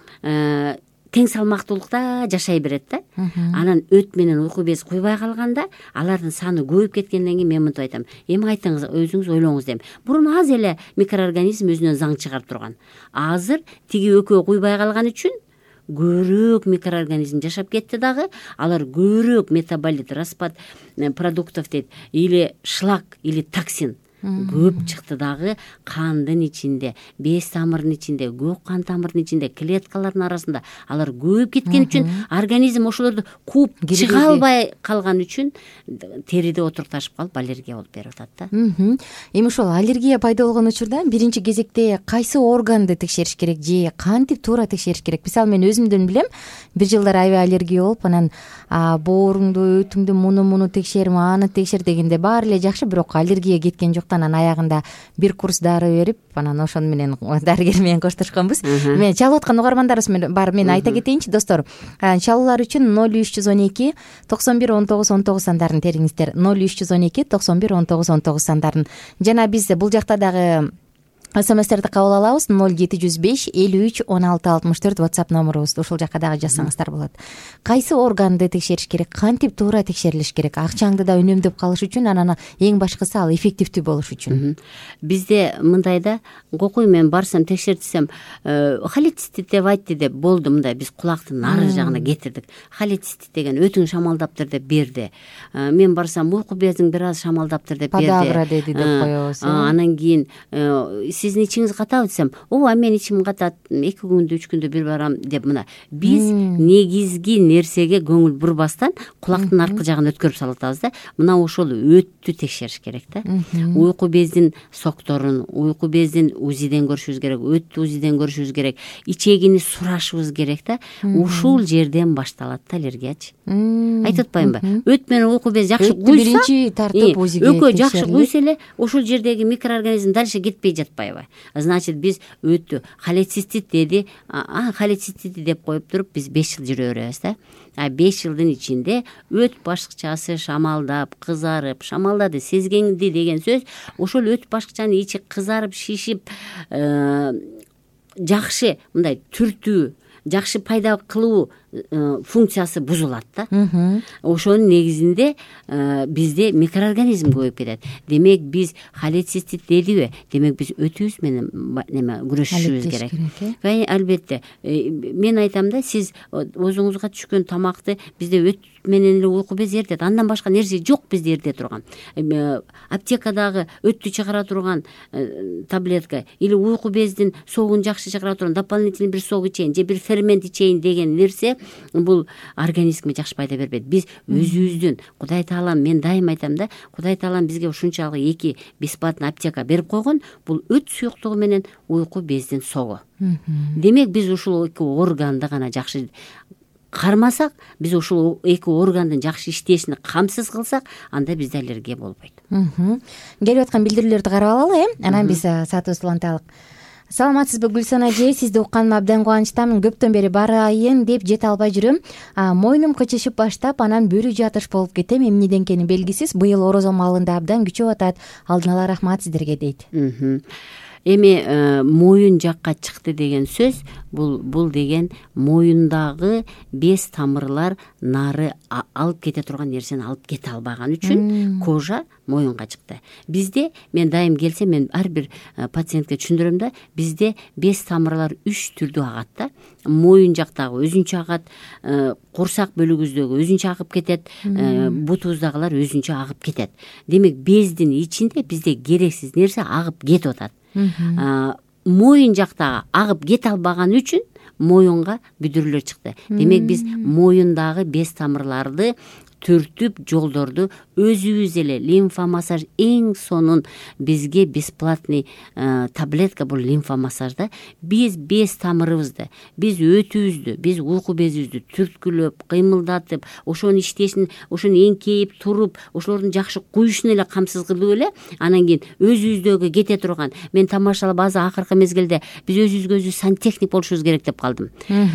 тең салмактуулукта жашай берет да. Анан өт менен уйку без куйбай калганда алардын саны көбөйүп кеткенден кийин мен мынтип айтам. Эми айтыңыз, өзүңүз ойлоңуз дейм. Бурун аз эле микроорганизм өзүнөн заң чыгарып турган. Азыр тиги өкө куйбай калган үчүн көбүрөөк микроорганизм жашап кетти дагы. Алар көбүрөөк метаболит, распад продуктов дейт, или шлак, или токсин көп чыкты дагы. Кандын ичинде, без тамырдын ичинде, көк кан тамырдын ичинде, клеткалардын арасында алар көбөйүп кеткен үчүн организм ошолорду кууп чыга албай калган үчүн териде отурукташып калып аллергия болуп берип атат да. Эми ошол аллергия пайда болгон учурда биринчи кезекте кайсы органды текшериш керек же кантип туура текшериш керек? Мисалы мен өзүмдөн билем, бир жылдар аябай аллергия болуп, анан бооруңду, өтүңдү муну текшер, аны текшер дегенде баары эле жакшы, бирок аллергия кеткен жок. Анан аягында бир курс дары берип, анан ошону менен дарыгер менен коштошконбуз. Мен чалып аткан угармандарыбыз бар, мен айта кетейинчи достор. Чалуулар үчүн 0312 91 19 19 сандарын териңиздер. 0312 91 19 19 сандарын. Жана биз бул жакта дагы СМСтерди кабыл алабыз. 0705 53 16 64 WhatsApp номерубуз. Ошол жакка дагы жазсаңыздар болот. Кайсы органды текшериш керек, кантип туура текшерилиш керек? Акчаңды да үнөмдөп калыш үчүн, анан эң башкысы ал эффективдүү болуш үчүн. Бизде мындай да, кокуй мен барсам текшертсем, холецистит деп айтты деп болду. Мындай биз кулактын нары жагына кетирдик. Холецистит деген өтүң шамалдаптыр деп берди. Мен барсам уйку безиң бир аз шамалдаптыр деп берди. Подагра деди деп коебуз. Анан кийин сиздин ичиңиз катабы десем, ооба мен ичим катат, 2 күндө 3 күндө бир барам деп. Мына биз негизги нерсеге көңүл бурбастан кулактын аркы жагын өткөрүп салатабыз да. Мына ошол өттү текшериш керек да. Уйку бездин сокторун, уйку бездин УЗИден көрүшүбүз керек, өттү УЗИден көрүшүбүз керек, ичегини сурашыбыз керек да. Ушул жерден башталат да аллергиячы. Айтып атпаймынбы? Өт менен уйку без жакшы куйса, биринчи тартып УЗИге өкө жакшы куйса эле ошол жердеги микроорганизм дальше кетпей жатпайбы? аябай. Значит, биз өтү холецистит деди, холецистит деп коюп туруп биз 5 жыл жүрө беребиз да. 5 жылдын ичинде өт башкычасы шамалдап, кызарып, шамалдады, сезгенди деген сөз. Ошол өт башкычанын ичи кызарып, шишип, жакшы мындай түртүү, жакшы пайда кылуу функциясы бузулат да. Ошонун негизинде бизде микроорганизм көбөйүп кетет. Демек биз холецистит дедиби? Демек биз өтүбүз менен неме күрөшүшүбүз керек. Албетте, мен айтам да, сиз оозуңузга түшкөн тамакты бизде өт менен эле уйку бези эритет. Андан башка нерсе жок бизде эрите турган. Аптекадагы өттү чыгара турган таблетка или уйку бездин согун жакшы чыгара турган дополнительный бир сок ичейин же бир фермент ичейин деген нерсе бул организмге жакшы пайда бербейт. Биз өзүбүздүн, Кудай Таалам, мен дайым айтам да, Кудай Таалам бизге ушунчалык 2 бесплатный аптека берип койгон, бул өт суюктугу менен уйку бездин согу. Демек биз ушул 2 органды гана жакшы кармасак, биз ушул 2 органдын жакшы иштешин камсыз кылсак, анда бизде аллергия болбойт. Келип аткан билдирүүлөрдү карап алалы, анан биз саатыбызды уланталык. Саламатсызбы Гүлсөн аже, сизди укканыма абдан кубанычтамын. Көптөн бери барайын деп жете албай жүрөм. Мойнум кычышып баштап, анан бөрү жатыш болуп кетем. Эмнеден экени белгисиз. Быйыл орозо маалында абдан күчөп атат. Алдын ала рахмат сиздерге дейт. Эми моюн жакка чыкты деген сөз, бул деген моюндагы без тамырлар нары алып кете турган нерсени алып кете албаган үчүн кожа моюнга чыкты. Бизде, мен дайым келсем, мен ар бир пациентке түшүндүрөм да, бизде без тамырлар 3 түрдүү агат да. Моюн жактагы өзүнчө агат, курсак бөлүгүбүздөгү өзүнчө агып кетет, бутубуздагылар өзүнчө агып кетет. Демек бездин ичинде бизде керексиз нерсе агып кетип атат. Моюн жактагы агып кете албаган үчүн моюнга бүдүрлөр чыкты. Демек биз моюндагы без тамырларды түртүп, жолдорду өзүбүз эле лимфомассаж эң сонун бизге бесплатный таблетка, бул лимфомассажда биз без тамырыбызды, биз өтүбүздү, биз уйку безибизди түрткүлөп, кыймылдатып, ошонун иштешин, ошону эңкейип туруп, ошолордун жакшы куюшун эле камсыз кылып эле, анан кийин өзүбүздөгү кете турган, мен тамашалап азыр акыркы мезгилде биз өзүбүзгө өзүбүз сантехник болушубуз керек деп калдым.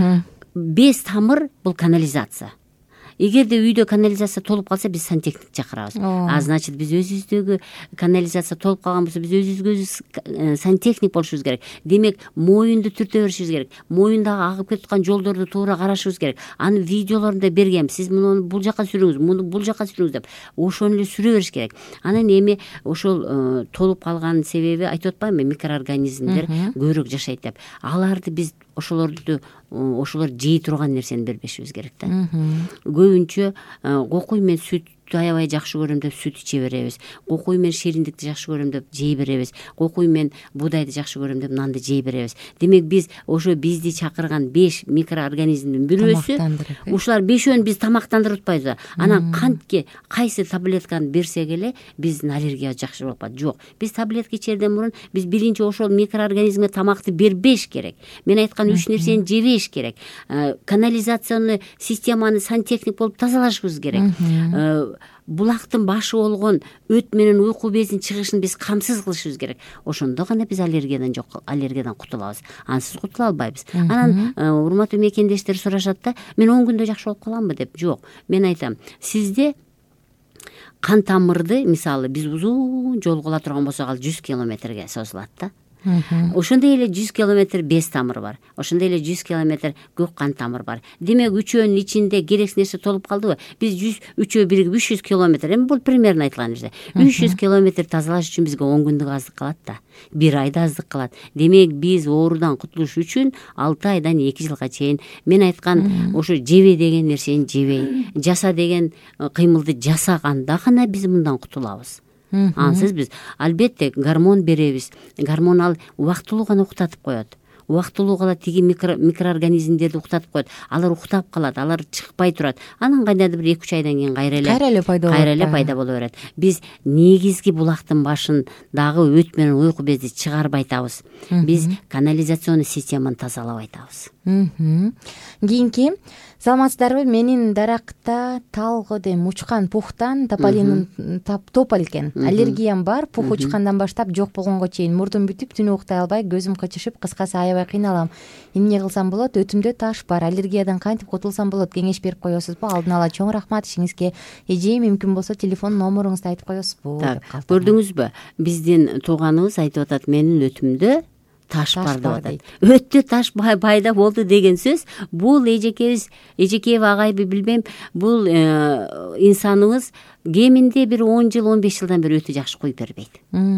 Без тамыр бул канализация. Эгерде үйдө канализация толуп калса, биз сантехник чакырабыз. Значит, биз өзүбүздөгү канализация толуп калган болсо, биз өзүбүзгө өзүбүз сантехник болушубуз керек. Демек, моюнду түртө беришибиз керек. Моюндагы агып кетип аткан жолдорду туура карашыбыз керек. Анын видеолорунда бергем. Сиз муну бул жака сүрүңүз, муну бул жака сүрүңүз деп. Ошону эле сүрө бериш керек. Анан эми ошол толуп калганын себеби айтып атпаймынбы, микроорганизмдер көбүрөөк жашайт деп. Аларды биз ошолор жей турган нерсени бербешибиз керек да. Көбүнчө кокуй мен сүттү аябай жакшы көрөм деп сүт иче беребиз. Кокуй мен шириндикти жакшы көрөм деп жей беребиз. Кокуй мен будайды жакшы көрөм деп нанды жей беребиз. Демек биз ошо бизди чакырган 5 микроорганизмдин бирөөсү, ушулар 5өөн биз тамактандырып атпайбыз. Анан кантке кайсы таблетканы берсек эле биздин аллергия жакшы болуп калат. Жок, биз таблетка ичерден мурун биз биринчи ошол микроорганизмге тамакты бербеш керек. Мен айткан 3 нерсени жебеш керек. Канализационный системаны сантехник болуп тазалашыбыз керек. Булактын башы болгон өт менен уйку безин чыгышын биз камсыз кылышыбыз керек. Ошондо гана биз аллергиядан кутулабыз. Ансыз кутула албайбыз. Анан урматтуу мекендештер сурашат да, мен 10 күндө жакшы болуп каламбы деп. Жок, мен айтам, сизде кан тамырды, мисалы, биз узун жол кыла турган болсок, ал 100 километрге созулат да. Ошондой эле 100 километр без тамыр бар. Ошондой эле 100 километр көк кан тамыр бар. Демек, үчөөнүн ичинде керексиз нерсе толуп калдыбы? Биз 3 биригип 300 километр, эми бул примерно айтылган нерсе. 300 километр тазалаш үчүн бизге 10 күндүк аздык калат да. 1 айда аздык калат. Демек, биз оорудан кутулуш үчүн 6 айдан 2 жылга чейин мен айткан ошо жебе деген нерсени жебей, жаса деген кыймылды жасаганда гана биз мындан кутулабыз. Ансыз биз албетте гормон беребиз. Гормон ал убактылуу гана уктатып коет. Убактылуу гана тиги микроорганизмдерди уктатып коет. Алар уктап калат, алар чыкпай турат. Анан кайдадыр бир 2-3 айдан кийин кайра эле пайда боло берет. Биз негизги булактын башын дагы өт менен уйку безди чыгарбай айтабыз. Биз канализационный системаны тазалап айтабыз. кийинки саламатсыздарбы? Менин даракта талгод эми учкан пухтан тополин экен. Аллергиям бар. Пух учкандан баштап жок болгонго чейин мурдум бүтүп, түнү уктай албай, көзүм кычышып, кыскасы аябай кыйналам. Эмне кылсам болот? Өтүмдө таш бар. Аллергиядан кантип кутулсам болот? Кеңеш берип коесузбу? Алдын ала чоң рахмат. Ишиңизге эже, мүмкүн болсо телефон номеруңузду айтып коесузбу? Көрдүңүзбү? Биздин тууганыбыз айтып атат, менин өтүмдө таш бар деп атат. Өттө таш пайда болду деген сөз. Бул эжекеев агайбы билбейм, бул инсаныбыз кеминде бир 10 жыл, 15 жылдан бери өтө жакшы куюп бербейт.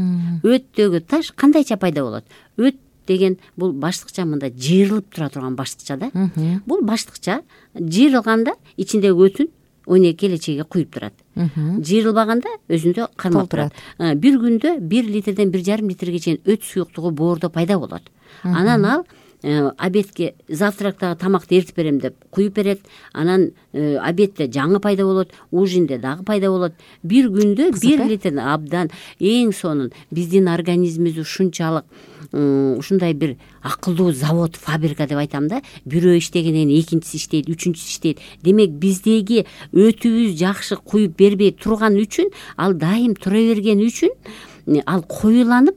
Өттөгү таш кандайча пайда болот? Өт деген бул баштыкча мында жыйрылып тура турган баштыкча да. Бул баштыкча жыйрылганда ичиндеги өтүн ойне келечеге куюп турат. Жыйрылбаганда өзүндө кармап турат. Бир күндө 1 литрден 1,5 литрге чейин өт суюктугу боордо пайда болот. Анан ал обедке, завтрактагы тамакты эртип берем деп куюп берет. Анан обедте жаңы пайда болот, ужинде дагы пайда болот. Бир күндө 1 литр абдан. Эң сонун биздин организмибиз ушунчалык ушундай бир акылдуу завод, фабрика деп айтам да. Бирөө иштегенден экинчиси иштейт, үчүнчүсү иштейт. Демек биздеги өтүбүз жакшы куюп бербей турган үчүн, ал дайым тура берген үчүн ал коюланып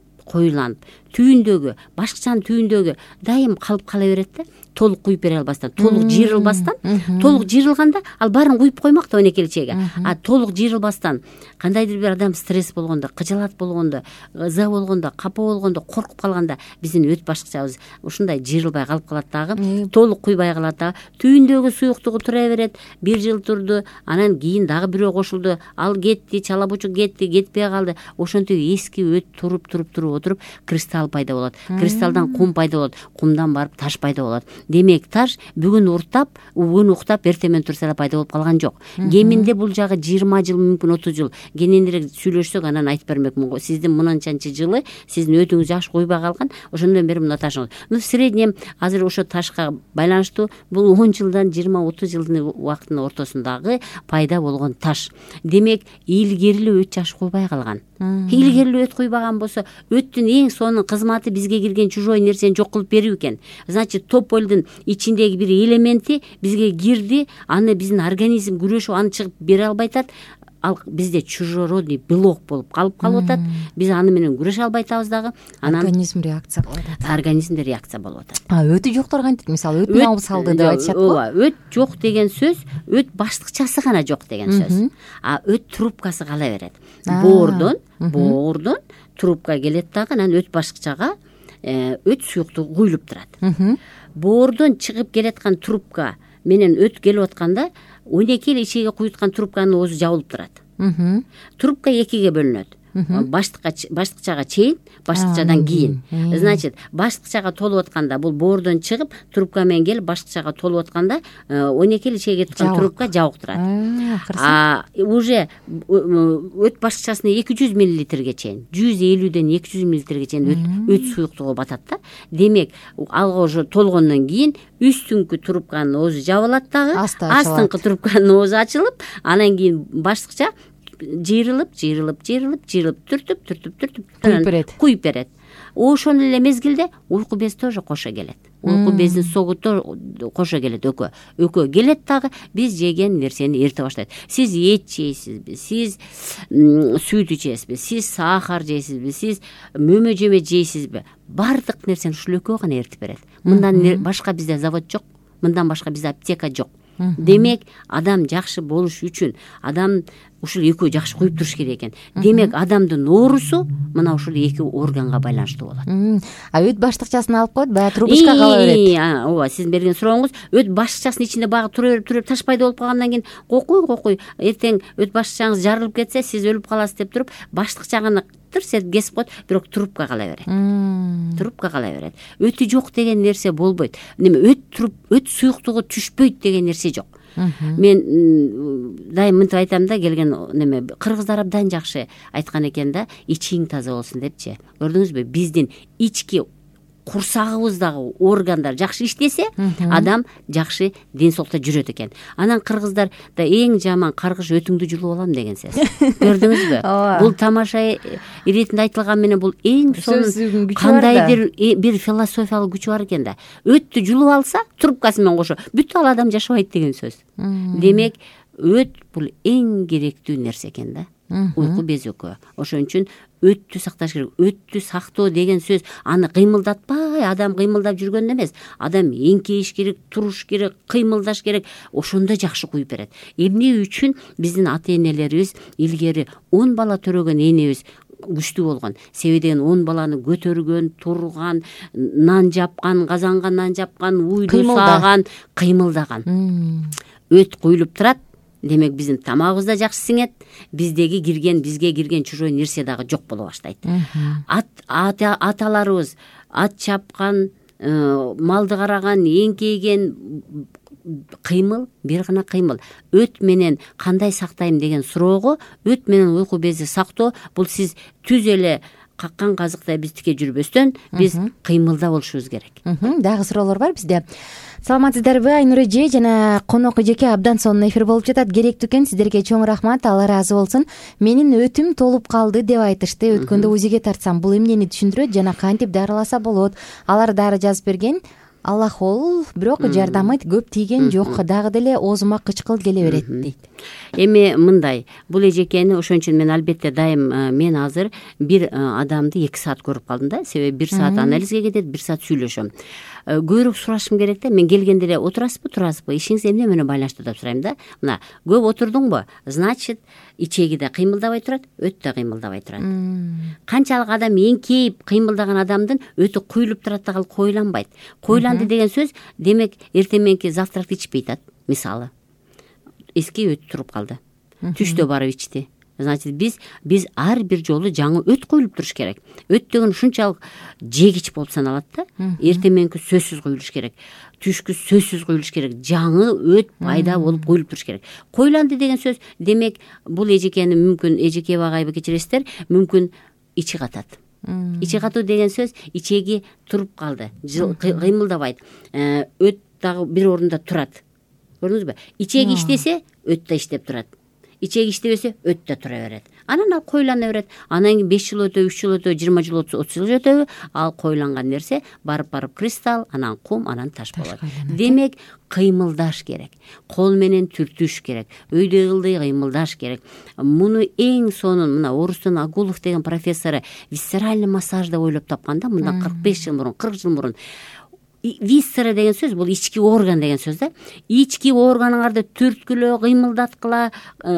түйүндөгү, башкычанын түйүндөгү дайым калып кала берет да. Толук куюп бере албастан, толук жыйрылбастан, толук жыйрылганда ал баарын куюп коймок да келечеге. А толук жыйрылбастан кандайдыр бир адам стресс болгондо, кыжалат болгондо, ыза болгондо, капа болгондо, коркуп калганда биздин өт башкычабыз ушундай жыйрылбай калып калат дагы, толук куйбай калат дагы. Түйүндөгү суюктугу тура берет, 1 жыл турду, анан кийин дагы бирөө кошулду, ал кетти, чала бучук кетти, кетпей калды. Ошентип эски өт туруп отуруп кристалл пайда болот. Кристаллдан кум пайда болот, кумдан барып таш пайда болот. Демек таш бүгүн уктап, эртең менен турса да пайда болуп калган жок. Кеминде бул жагы 20 жыл, мүмкүн 30 жыл. Кененирээк сүйлөшсөк, анан айтып бермекмин. Сиздин мынанчанчы жылы сиздин өтүңүз жакшы куйбай калган, ошондон бери мына ташыңыз. В среднем азыр ошо ташка байланыштуу бул 10 жылдан 20-30 жылдын убакыттын ортосундагы пайда болгон таш. Демек илгерилүү өт жакшы куйбай калган. Илгерилүү өт куйбаган болсо, өттүн эң сонун кызматы бизге кирген чужой нерсени жок кылып берүү экен. Значит, тополдун ичиндеги бир элементи бизге кирди, аны биздин организм күрөшүп аны чыгып бере албай атат. Ал бизде чужеродный белок болуп калып атат. Биз аны менен күрөшө албай атабыз дагы. Анан организмде реакция болуп атат. Организмде реакция болуп атат. Өтү жоктор кантип? Мисалы өт алып салды деп айтышат го. Ооба, өт жок деген сөз, өт баштыкчасы гана жок деген сөз. А өт трубкасы кала берет. Боордон трубка келет дагы, анан өт башкычага өт суюктугу куюлуп турат. Боордон чыгып келаткан трубка менен өт келип атканда, 12 ичиге куюткан трубканын оозу жабылып турат. Трубка экиге бөлүнөт. Баштыкчага чейин, баштыкчадан кийин. Значит, баштыкчага толуп атканда бул боордон чыгып, трубка менен келип баштыкчага толуп атканда 12 ичиге кеткен трубка жабык турат. Уже өт баштыкчасына 200 мл чейин, 150ден 200 мл чейин өт суюктугу батат да. Демек, алга уже толгондон кийин үстүңкү трубканын оозу жабылат дагы, астыңкы трубканын оозу ачылып, анан кийин баштыкча жыйрылып түртүп куюп берет. Ошол эле мезгилде уйку без тоже кошо келет. Уйку бездин согу кошо келет, өкө келет дагы, биз жеген нерсени эрте баштайт. Сиз эт жейсизби, сиз сүт ичесизби, сиз сахар жейсизби, сиз мөмө жеме жейсизби, бардык нерсени ушул өкө гана эртип берет. Мындан башка бизде завод жок, мындан башка бизде аптека жок. Демек, адам жакшы болуш үчүн адам ушул экөө жакшы куюп туруш керек экен. Демек, адамдын оорусу мына ушул эки органга байланыштуу болот. Өт баштыкчасын алып койт, баягы трубочка кала берет. Ооба, сиздин берген сурооңуз, өт баштыкчасынын ичинде баягы тура берип таш пайда болуп калгандан кийин кокуй, эртең өт баштыкчаңыз жарылып кетсе, сиз өлүп каласыз деп туруп, баштыкчаны тырс этип кесип коет, бирок трубка кала берет. Трубка кала берет. Өтү жок деген нерсе болбойт. Өт суюктугу түшпөйт деген нерсе жок. Мен дайым мынтип айтам да, келген кыргыздар абдан жакшы айткан экен да, ичиң таза болсун депчи. Көрдүңүзбү, биздин ички курсагыбыздагы органдар жакшы иштесе, адам жакшы ден соолукта жүрөт экен. Анан кыргыздарда эң жаман каргыш өтүңдү жулуп алам деген сөз. Көрдүңүзбү? Бул тамаша иретинде айтылган менен бул эң сонун кандайдыр бир философиялык күчү бар экен да. Өттү жулуп алса, трубкасы менен кошо бүт ал адам жашабайт деген сөз. Демек, өт бул эң керектүү нерсе экен да. Уйку безөккө. Ошон үчүн өттү сакташ керек. Өттү сактоо деген сөз аны кыймылдатпай, адам кыймылдап жүргөндө эмес. Адам эңкейиш керек, туруш керек, кыймылдаш керек. Ошондо жакшы куюп берет. Эмне үчүн биздин ата-энелерибиз илгери 10 бала төрөгөн энебиз күчтүү болгон. Себеби деген 10 баланы көтөргөн, турган, нан жапкан, казанга нан жапкан, уйду сааган, кыймылдаган. Өт куюлуп турат. Демек биздин тамагыбыз да жакшы сиңет, бизге кирген чужой нерсе дагы жок боло баштайт. Аталарыбыз ат чапкан, малды караган, эңкейген кыймыл, бир гана кыймыл. Өт менен кандай сактайм деген суроого, өт менен уйку бези сактоо, бул сиз түз эле каккан казыктай биздике жүрбөстөн, биз кыймылда болушубуз керек. Дагы суроолор бар бизде. Саламатсыздарбы, Айнур эже жана конок эжеке абдан сонун эфир болуп жатат. Керектүү экен, сиздерге чоң рахмат, Алла ыраазы болсун. Менин өтүм толуп калды деп айтышты. Өткөндө УЗИге тартсам, бул эмнени түшүндүрөт жана кантип дарыласа болот? Алар дары жазып берген. Аллах ол, бирок жардамы көп тийген жок, дагы деле оозума кычкыл келе берет дейт. Эми мындай, бул эжекени ошон үчүн мен албетте дайым мен азыр бир адамды 2 саат көрүп калдым да. Себеби 1 саат анализге кетет, 1 саат сүйлөшөм. Көбүрөөк сурашым керек да. Мен келгенде эле отурасызбы, турасызбы, ишиңиз эмне менен байланыштуу деп сурайм да. Мына, көп отурдуңбу? Значит, ичеги да кыймылдабай турат, өт да кыймылдабай турат. Канчалык адам эңкейип кыймылдаган адамдын өтү куюлуп турат да калып койланбайт. Койланды деген сөз, демек эртең мененки завтракты ичпей атат. Мисалы, эски өт туруп калды. Түштө барып ичти. Значит, биз ар бир жолу жаңы өт коюлуп туруш керек. Өт деген ушунчалык жегич болуп саналат да. Эртең мененки сөзсүз коюлуш керек. Түшкү сөзсүз коюлуш керек. Жаңы өт пайда болуп коюлуп туруш керек. Койланды деген сөз, демек, бул эжекени мүмкүн эжеке багайбы кечиресиздер, мүмкүн ичи катат. Ичи катуу деген сөз, ичеги туруп калды, кыймылдабайт. Өт дагы бир орунда турат. Көрдүңүзбү? Ичеги иштесе, өт да иштеп турат. Ичеги иштебесе, өт да тура берет. Анан ал койлана берет. Анан кийин 5 жыл өтө, 3 жыл өтө, 20 жыл өтө, 30 жыл өтө, ал койланган нерсе барып кристалл, анан кум, анан таш болот. Демек, кыймылдаш керек. Кол менен түртүш керек. Өйдө ылдый кыймылдаш керек. Муну эң сонун мына орустун Агулов деген профессору висцеральный массаж деп ойлоп тапкан да, мындан 45 жыл мурун, 40 жыл мурун. Висцера деген сөз бул ички орган деген сөз да. Ички органыңарды түрткүлө, кыймылдаткыла,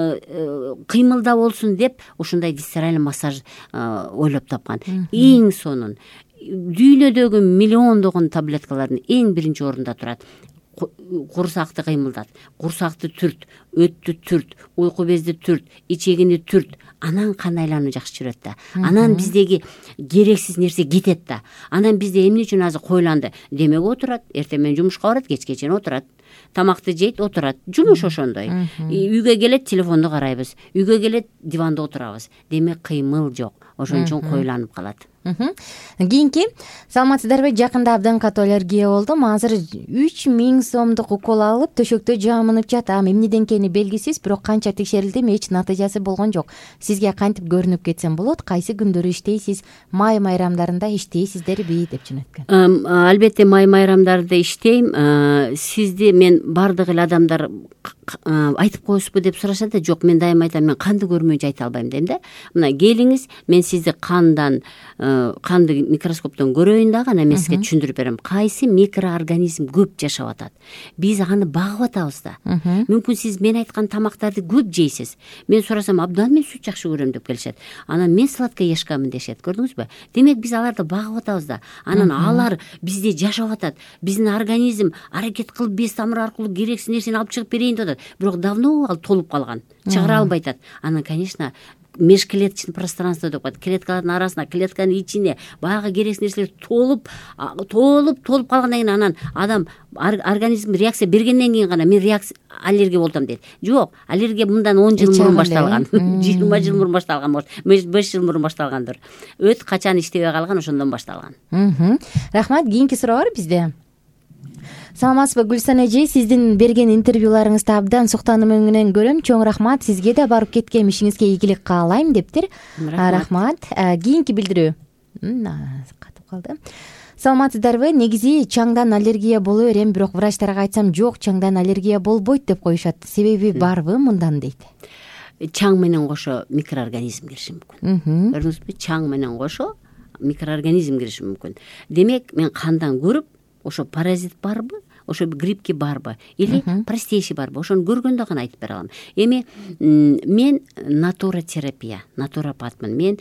кыймылда болсун деп ушундай висцеральный массаж ойлоп тапкан. Эң сонун. Дүйнөдөгү миллиондогон таблеткалардын эң биринчи орунда турат. Курсакты кыймылдат, курсакты түрт, өттү түрт, уйку безди түрт, ичегини түрт. Анан кан айлануу жакшы жүрөт да. Анан биздеги керексиз нерсе кетет да. Анан бизде эмне үчүн азыр койланды? Демек отурат, эртең менен жумушка барат, кечке чейин отурат. Тамакты жейт, отурат. Жумуш ошондой. Үйгө келет, телефонду карайбыз. Үйгө келет, диванда отурабыз. Демек кыймыл жок. Ошон үчүн койланып калат. Кийинки, саламатсыздарбы, жакында абдан катуу аллергия болдум. Азыр 3000 сомдук укол алып, төшөктө жамынып жатам. Эмнеден экени белгисиз, бирок канча текшерилдим, эч натыйжасы болгон жок. Сизге кантип көрүнүп кетсем болот? Кайсы күндөрү иштейсиз? Май майрамдарында иштейсиздерби деп жөнөткөн. Албетте май майрамдарда иштейм. Сизди мен бардык эле адамдар айтып коесузбу деп сурашат да, жок, мен дайым айтам, мен канды көрмөйүнчө айта албайм дейм да. Мына келиңиз, мен сизди канды микроскоптон көрөйүн дагы, анан мен сизге түшүндүрүп берем. Кайсы микроорганизм көп жашап атат. Биз аны багып атабыз да. Мүмкүн сиз мен айткан тамактарды көп жейсиз. Мен сурасам, абдан мен сүт жакшы көрөм деп келишет. Анан мен сладкое ешкамын дешет. Көрдүңүзбү? Демек биз аларды багып атабыз да. Анан алар бизде жашап атат. Биздин организм аракет кылып без тамыр аркылуу керексиз нерсени алып чыгып берейин деп атат. Бирок давно ал толуп калган. Чыгара албай атат. Анан, конечно, межклеточный пространство деп коет. Клеткалардын арасына, клетканын ичине баягы керексиз нерселер толуп калгандан кийин анан адам организм реакция бергенден кийин гана мен аллергия болдум дейт. Жок, аллергия мындан 10 жыл мурун башталган, 20 жыл мурун башталган, может 5 жыл мурун башталгандыр. Өт качан иштебей калган, ошондон башталган. Рахмат. Кийинки суроо бар бизде. Саламатсызбы Гүлсан эже, сиздин берген интервьюларыңызды абдан суктануу менен көрөм. Чоң рахмат, сизге да барып кеткен ишиңизге ийгилик каалайм дептир. Рахмат. Кийинки билдирүү. Катып калды. Саламатсыздарбы? Негизи чаңдан аллергия боло берем, бирок врачтарга айтсам жок, чаңдан аллергия болбойт деп коюшат. Себеби барбы мындан дейт? Чаң менен кошо микроорганизм кириши мүмкүн. Көрдүңүзбү? Чаң менен кошо микроорганизм кириши мүмкүн. Демек мен кандан көрүп, ошо паразит барбы, ошо гриппки барбы или простейший барбы, ошону көргөндө гана айтып бере алам. Эми мен натуропатмын. Мен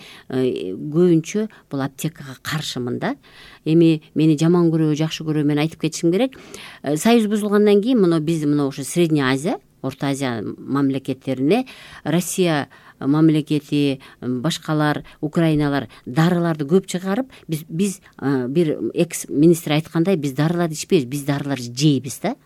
көбүнчө бул аптекага каршымын да. Эми мени жаман көрөбү, жакшы көрөбү мен айтып кетишим керек. Союз бузулгандан кийин биз ошо Средняя Азия, Орто Азия мамлекеттерине Россия мамлекети, башкалар, Украиналар дарыларды көп чыгарып, биз бир экс-министр айткандай, биз дарыларды ичпейбиз, биз дарыларды жейбиз да.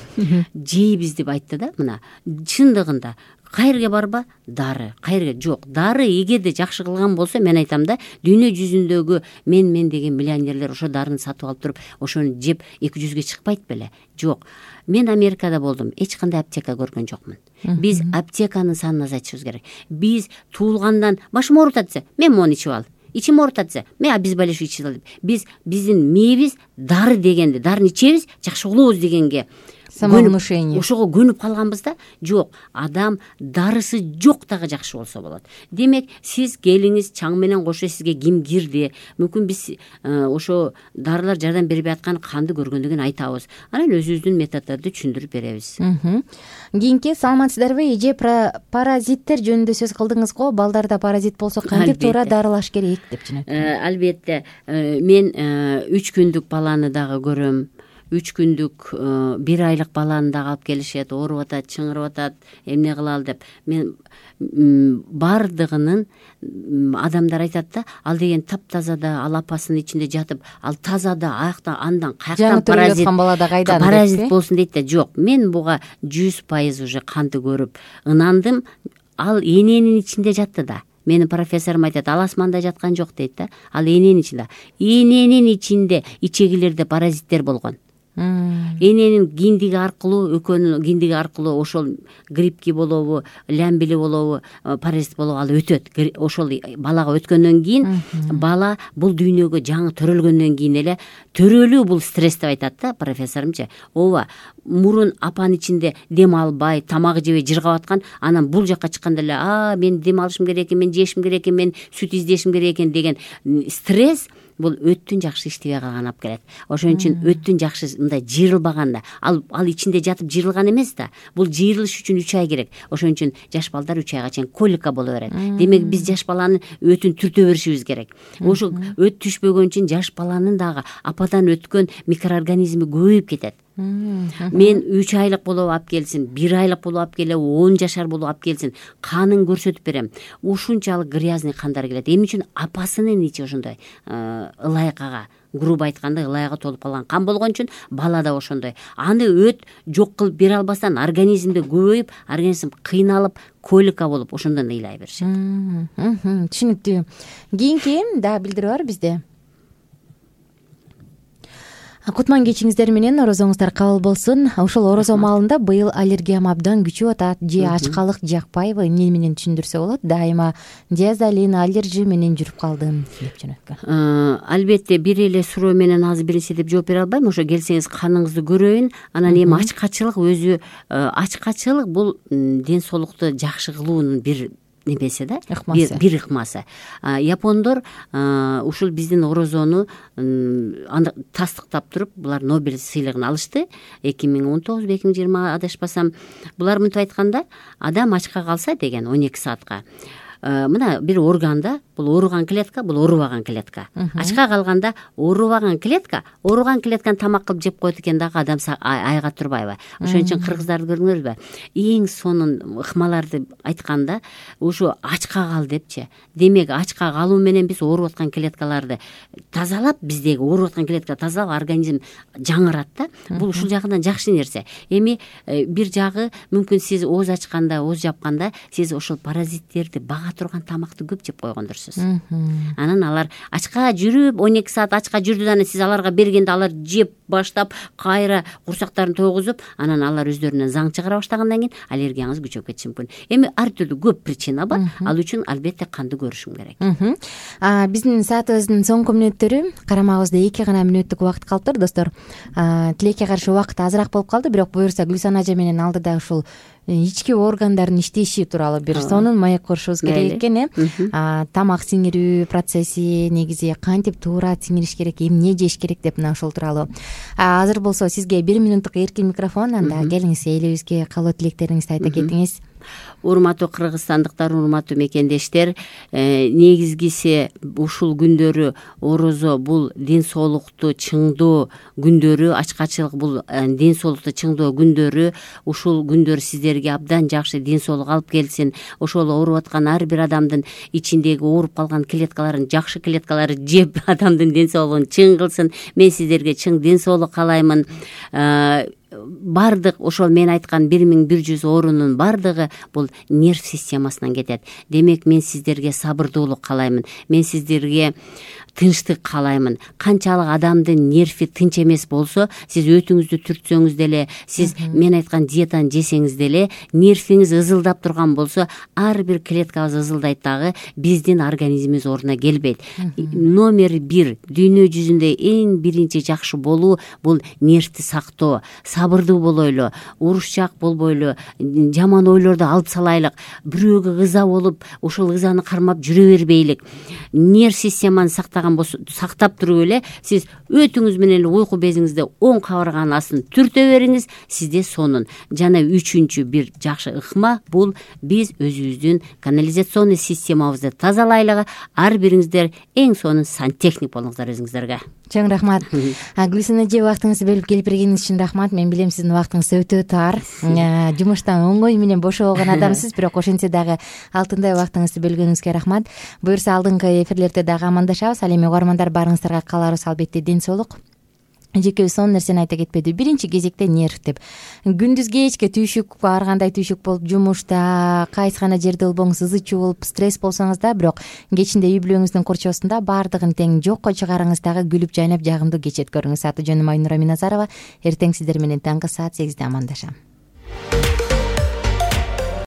Жейбиз деп айтты да. Мына чындыгында кайерге барба? Дары. Кайерге? Жок. Дары эгерде жакшы кылган болсо, мен айтам да, дүйнө жүзүндөгү мен деген миллионерлер ошо дарыны сатып алып туруп, ошону жеп 200-ге чыкпайт беле? Жок. Мен Америкада болдум, эч кандай аптека көргөн жокмун. Биз аптеканын санын азайтышыбыз керек. Биз туулгандан башым ооруп атса, мен мону ичип ал. Ичим ооруп атса, мен обезболивающий ичип ал деп. Биздин мээбиз дары дегенди, дарыны ичебиз, жакшы кылабыз дегенге самовнушение. Ошого көнүп калганбыз да. Жок, адам дарысы жок дагы жакшы болсо болот. Демек, сиз келиңиз, чаң менен кошо сизге ким кирди? Мүмкүн биз ошо дарылар жардам бербей аткан канды көргөндөгүн айтабыз. Анан өзүбүздүн методдорду түшүндүрүп беребиз. Кийинки, саламатсыздарбы эже, паразиттер жөнүндө сөз кылдыңыз го. Балдарда паразит болсо кантип туура дарылаш керек деп жөнөттү. Албетте, мен 3 күндүк баланы дагы көрөм. 3 күндүк 1 айлык баланы дагы алып келишет, ооруп атат, чыңырып атат, эмне кылалы деп. Мен бардыгынын адамдар айтат да, ал деген таптаза да, ал апасынын ичинде жатып, ал таза да, аяктан андан каяктан паразит болсун дейт да. Жок, мен буга 100% уже канды көрүп ынандым. Ал эненин ичинде жатты да. Менин профессорум айтат, ал асманда жаткан жок дейт да. Ал эненин ичинде. Эненин ичинде ичегилерде паразиттер болгон. Эненин киндиги аркылуу, өкөнүн киндиги аркылуу ошол гриппки болобу, лямбили болобу, паразит болобу, ал өтөт. Ошол балага өткөндөн кийин, бала бул дүйнөгө жаңы төрөлгөндөн кийин эле, төрөлүү бул стресс деп айтат да профессорумча. Ооба, мурун апанын ичинде дем албай, тамагы жебей жыргап аткан, анан бул жакка чыкканда эле, мен дем алышым керек экен, мен жешим керек экен, мен сүт издешим керек экен деген стресс бул өттүн жакшы иштебей калганын алып келет. Ошон үчүн өттүн жакшы мындай жыйрылбаганда, ал ичинде жатып жыйрылган эмес да. Бул жыйрылыш үчүн 3 ай керек. Ошон үчүн жаш балдар 3 айга чейин колика боло берет. Демек, биз жаш баланын өтүн түртө беришибиз керек. Ошо өт түшпөгөн үчүн жаш баланын дагы ападан өткөн микроорганизми көбөйүп кетет. Мен 3 айлык болуп алып келсин, 1 айлык болуп алып келе, 10 жашар болуп алып келсин, канын көрсөтүп берем. Ушунчалык грязный кандар келет. Эмне үчүн? Апасынын ичи ошондой ылайкага, грубо айтканда ылайга толуп калган кан болгон үчүн бала да ошондой. Аны өт жок кылып бере албастан организмде көбөйүп, организм кыйналып, колика болуп, ошондон ыйлай беришет. Түшүнүктүү. Кийинки да билдирүү бар бизде. Кутман кечиңиздер менен орозоңуздар кабыл болсун. Ошол орозо маалында быйыл аллергиям абдан күчүп атат. Же ачкалык жакпайбы? Эмне менен түшүндүрсө болот? Дайыма диазолин, аллержия менен жүрүп калдым деп жөнөткөн. Албетте, бир эле суроо менен азыр биринчи деп жооп бере албайм. Ошо келсеңиз каныңызды көрөйүн. Анан эми ачкачылык өзү, ачкачылык бул ден соолукту жакшы кылуунун бир немеси да, бир ыкмасы. Япондор ушул биздин орозону тастыктап туруп, булар Нобель сыйлыгын алышты 2019-2020 адашпасам. Булар мынтип айтканда, адам ачка калса деген 12 саатка мына бир органда бул ооруган клетка, бул оорубаган клетка. Ачка калганда оорубаган клетка ооруган клетканы тамак кылып жеп коет экен дагы адам айга турбайбы. Ошон үчүн кыргыздарды көрдүңөрбү? Эң сонун ыкмаларды айтканда ушу ачка кал депчи. Демек ачка калуу менен биз ооруп аткан клеткаларды тазалап, биздеги ооруп аткан клетка тазалап, организм жаңырат да. Бул ушул жагынан жакшы нерсе. Эми бир жагы мүмкүн сиз ооз ачканда, ооз жапканда сиз ошол паразиттерди бага турган тамакты көп жеп койгондурсуз. Анан алар ачка жүрүп 12 саат ачка жүрдү да, сиз аларга бергенде алар жеп баштап, кайра курсактарын тойгузуп, анан алар өздөрүнөн заң чыгара баштагандан кийин аллергияңыз күчөп кетиши мүмкүн. Эми ар түрдүү көп причина бар. Ал үчүн албетте канды көрүшүм керек. Биздин саатыбыздын соңку мүнөттөрү, карамагыбызда 2 гана мүнөттүк убакыт калыптыр, достор. Тилекке каршы убакыт азыраак болуп калды, бирок буюрса Гүлсана эже менен алдыда ушул ички органдардын иштеши тууралуу бир сонун маек курушубуз керек экен. Тамак сиңирүү процесси негизи кантип туура сиңириш керек, эмне жеш керек деп мына ушул тууралуу. Азыр болсо сизге 1 мүнөттүк эркин микрофон, анда келиңиз, элибизге калуу тилектериңизди айта кетиңиз. Урматтуу кыргызстандыктар, урматтуу мекендештер, негизгиси ушул күндөрү орозо бул ден соолукту чыңдоо күндөрү, ачкачылык бул ден соолукту чыңдоо күндөрү. Ушул күндөр сиздерге абдан жакшы ден соолук алып келсин. Ошол ооруп аткан ар бир адамдын ичиндеги ооруп калган клеткаларын, жакшы клеткалары жеп адамдын ден соолугун чың кылсын. Мен сиздерге чың ден соолук каалаймын. Бардык ошол мен айткан 1100 оорунун бардыгы бул нерв системасынан кетет. Демек мен сиздерге сабырдуулук каалаймын. Мен сиздерге тынчтык каалаймын. Канчалык адамдын нерви тынч эмес болсо, сиз өтүңүздү түртсөңүз деле, сиз мен айткан диетаны жесеңиз деле, нервиңиз ызылдап турган болсо, ар бир клеткабыз ызылдайт дагы, биздин организмибиз ордуна келбейт. Номер 1 дүйнө жүзүндө эң биринчи жакшы болуу бул нервти сактоо. Сабырдуу болойлу, урушчак болбойлу, жаман ойлорду алып салайлык, бирөөгө ыза болуп, ошол ызаны кармап жүрө бербейлик. Нерв системаны сактап туруп эле сиз өтүңүз менен эле уйку безиңизде оң кабырганын астын түртө бериңиз, сизде сонун. Жана үчүнчү бир жакшы ыкма бул биз өзүбүздүн канализационный системабызды тазалайлыгы. Ар бириңиздер эң сонун сантехник болуңуздар өзүңүздөргө. Чоң рахмат. Гүлсана эже, убактыңызды бөлүп келип бергениңиз үчүн рахмат. Мен билем сиздин убактыңыз өтө тар. Жумуштан оңой менен бошогон адамсыз, бирок ошентсе дагы алтындай убактыңызды бөлгөнүңүзгө рахмат. Буюрса алдыңкы эфирлерде дагы амандашабыз. Ал эми угармандар, баарыңыздарга кааларыбыз албетте ден соолук. Жеке сонун нерсени айта кетпеди. Биринчи кезекте нерв деп. Күндүз кечке түйшүк, ар кандай түйшүк болуп, жумушта, кайсы гана жерде болбоңуз, ызычуу болуп, стресс болсоңуз да, бирок кечинде үй бүлөңүздүн корчосунда баардыгын тең жокко чыгарыңыз, дагы күлүп жайнап жагымдуу кечет көрүңүз. Аты жөнүм Айнура Миназарова. Эртең сиздер менен таңкы саат 8де амандашам.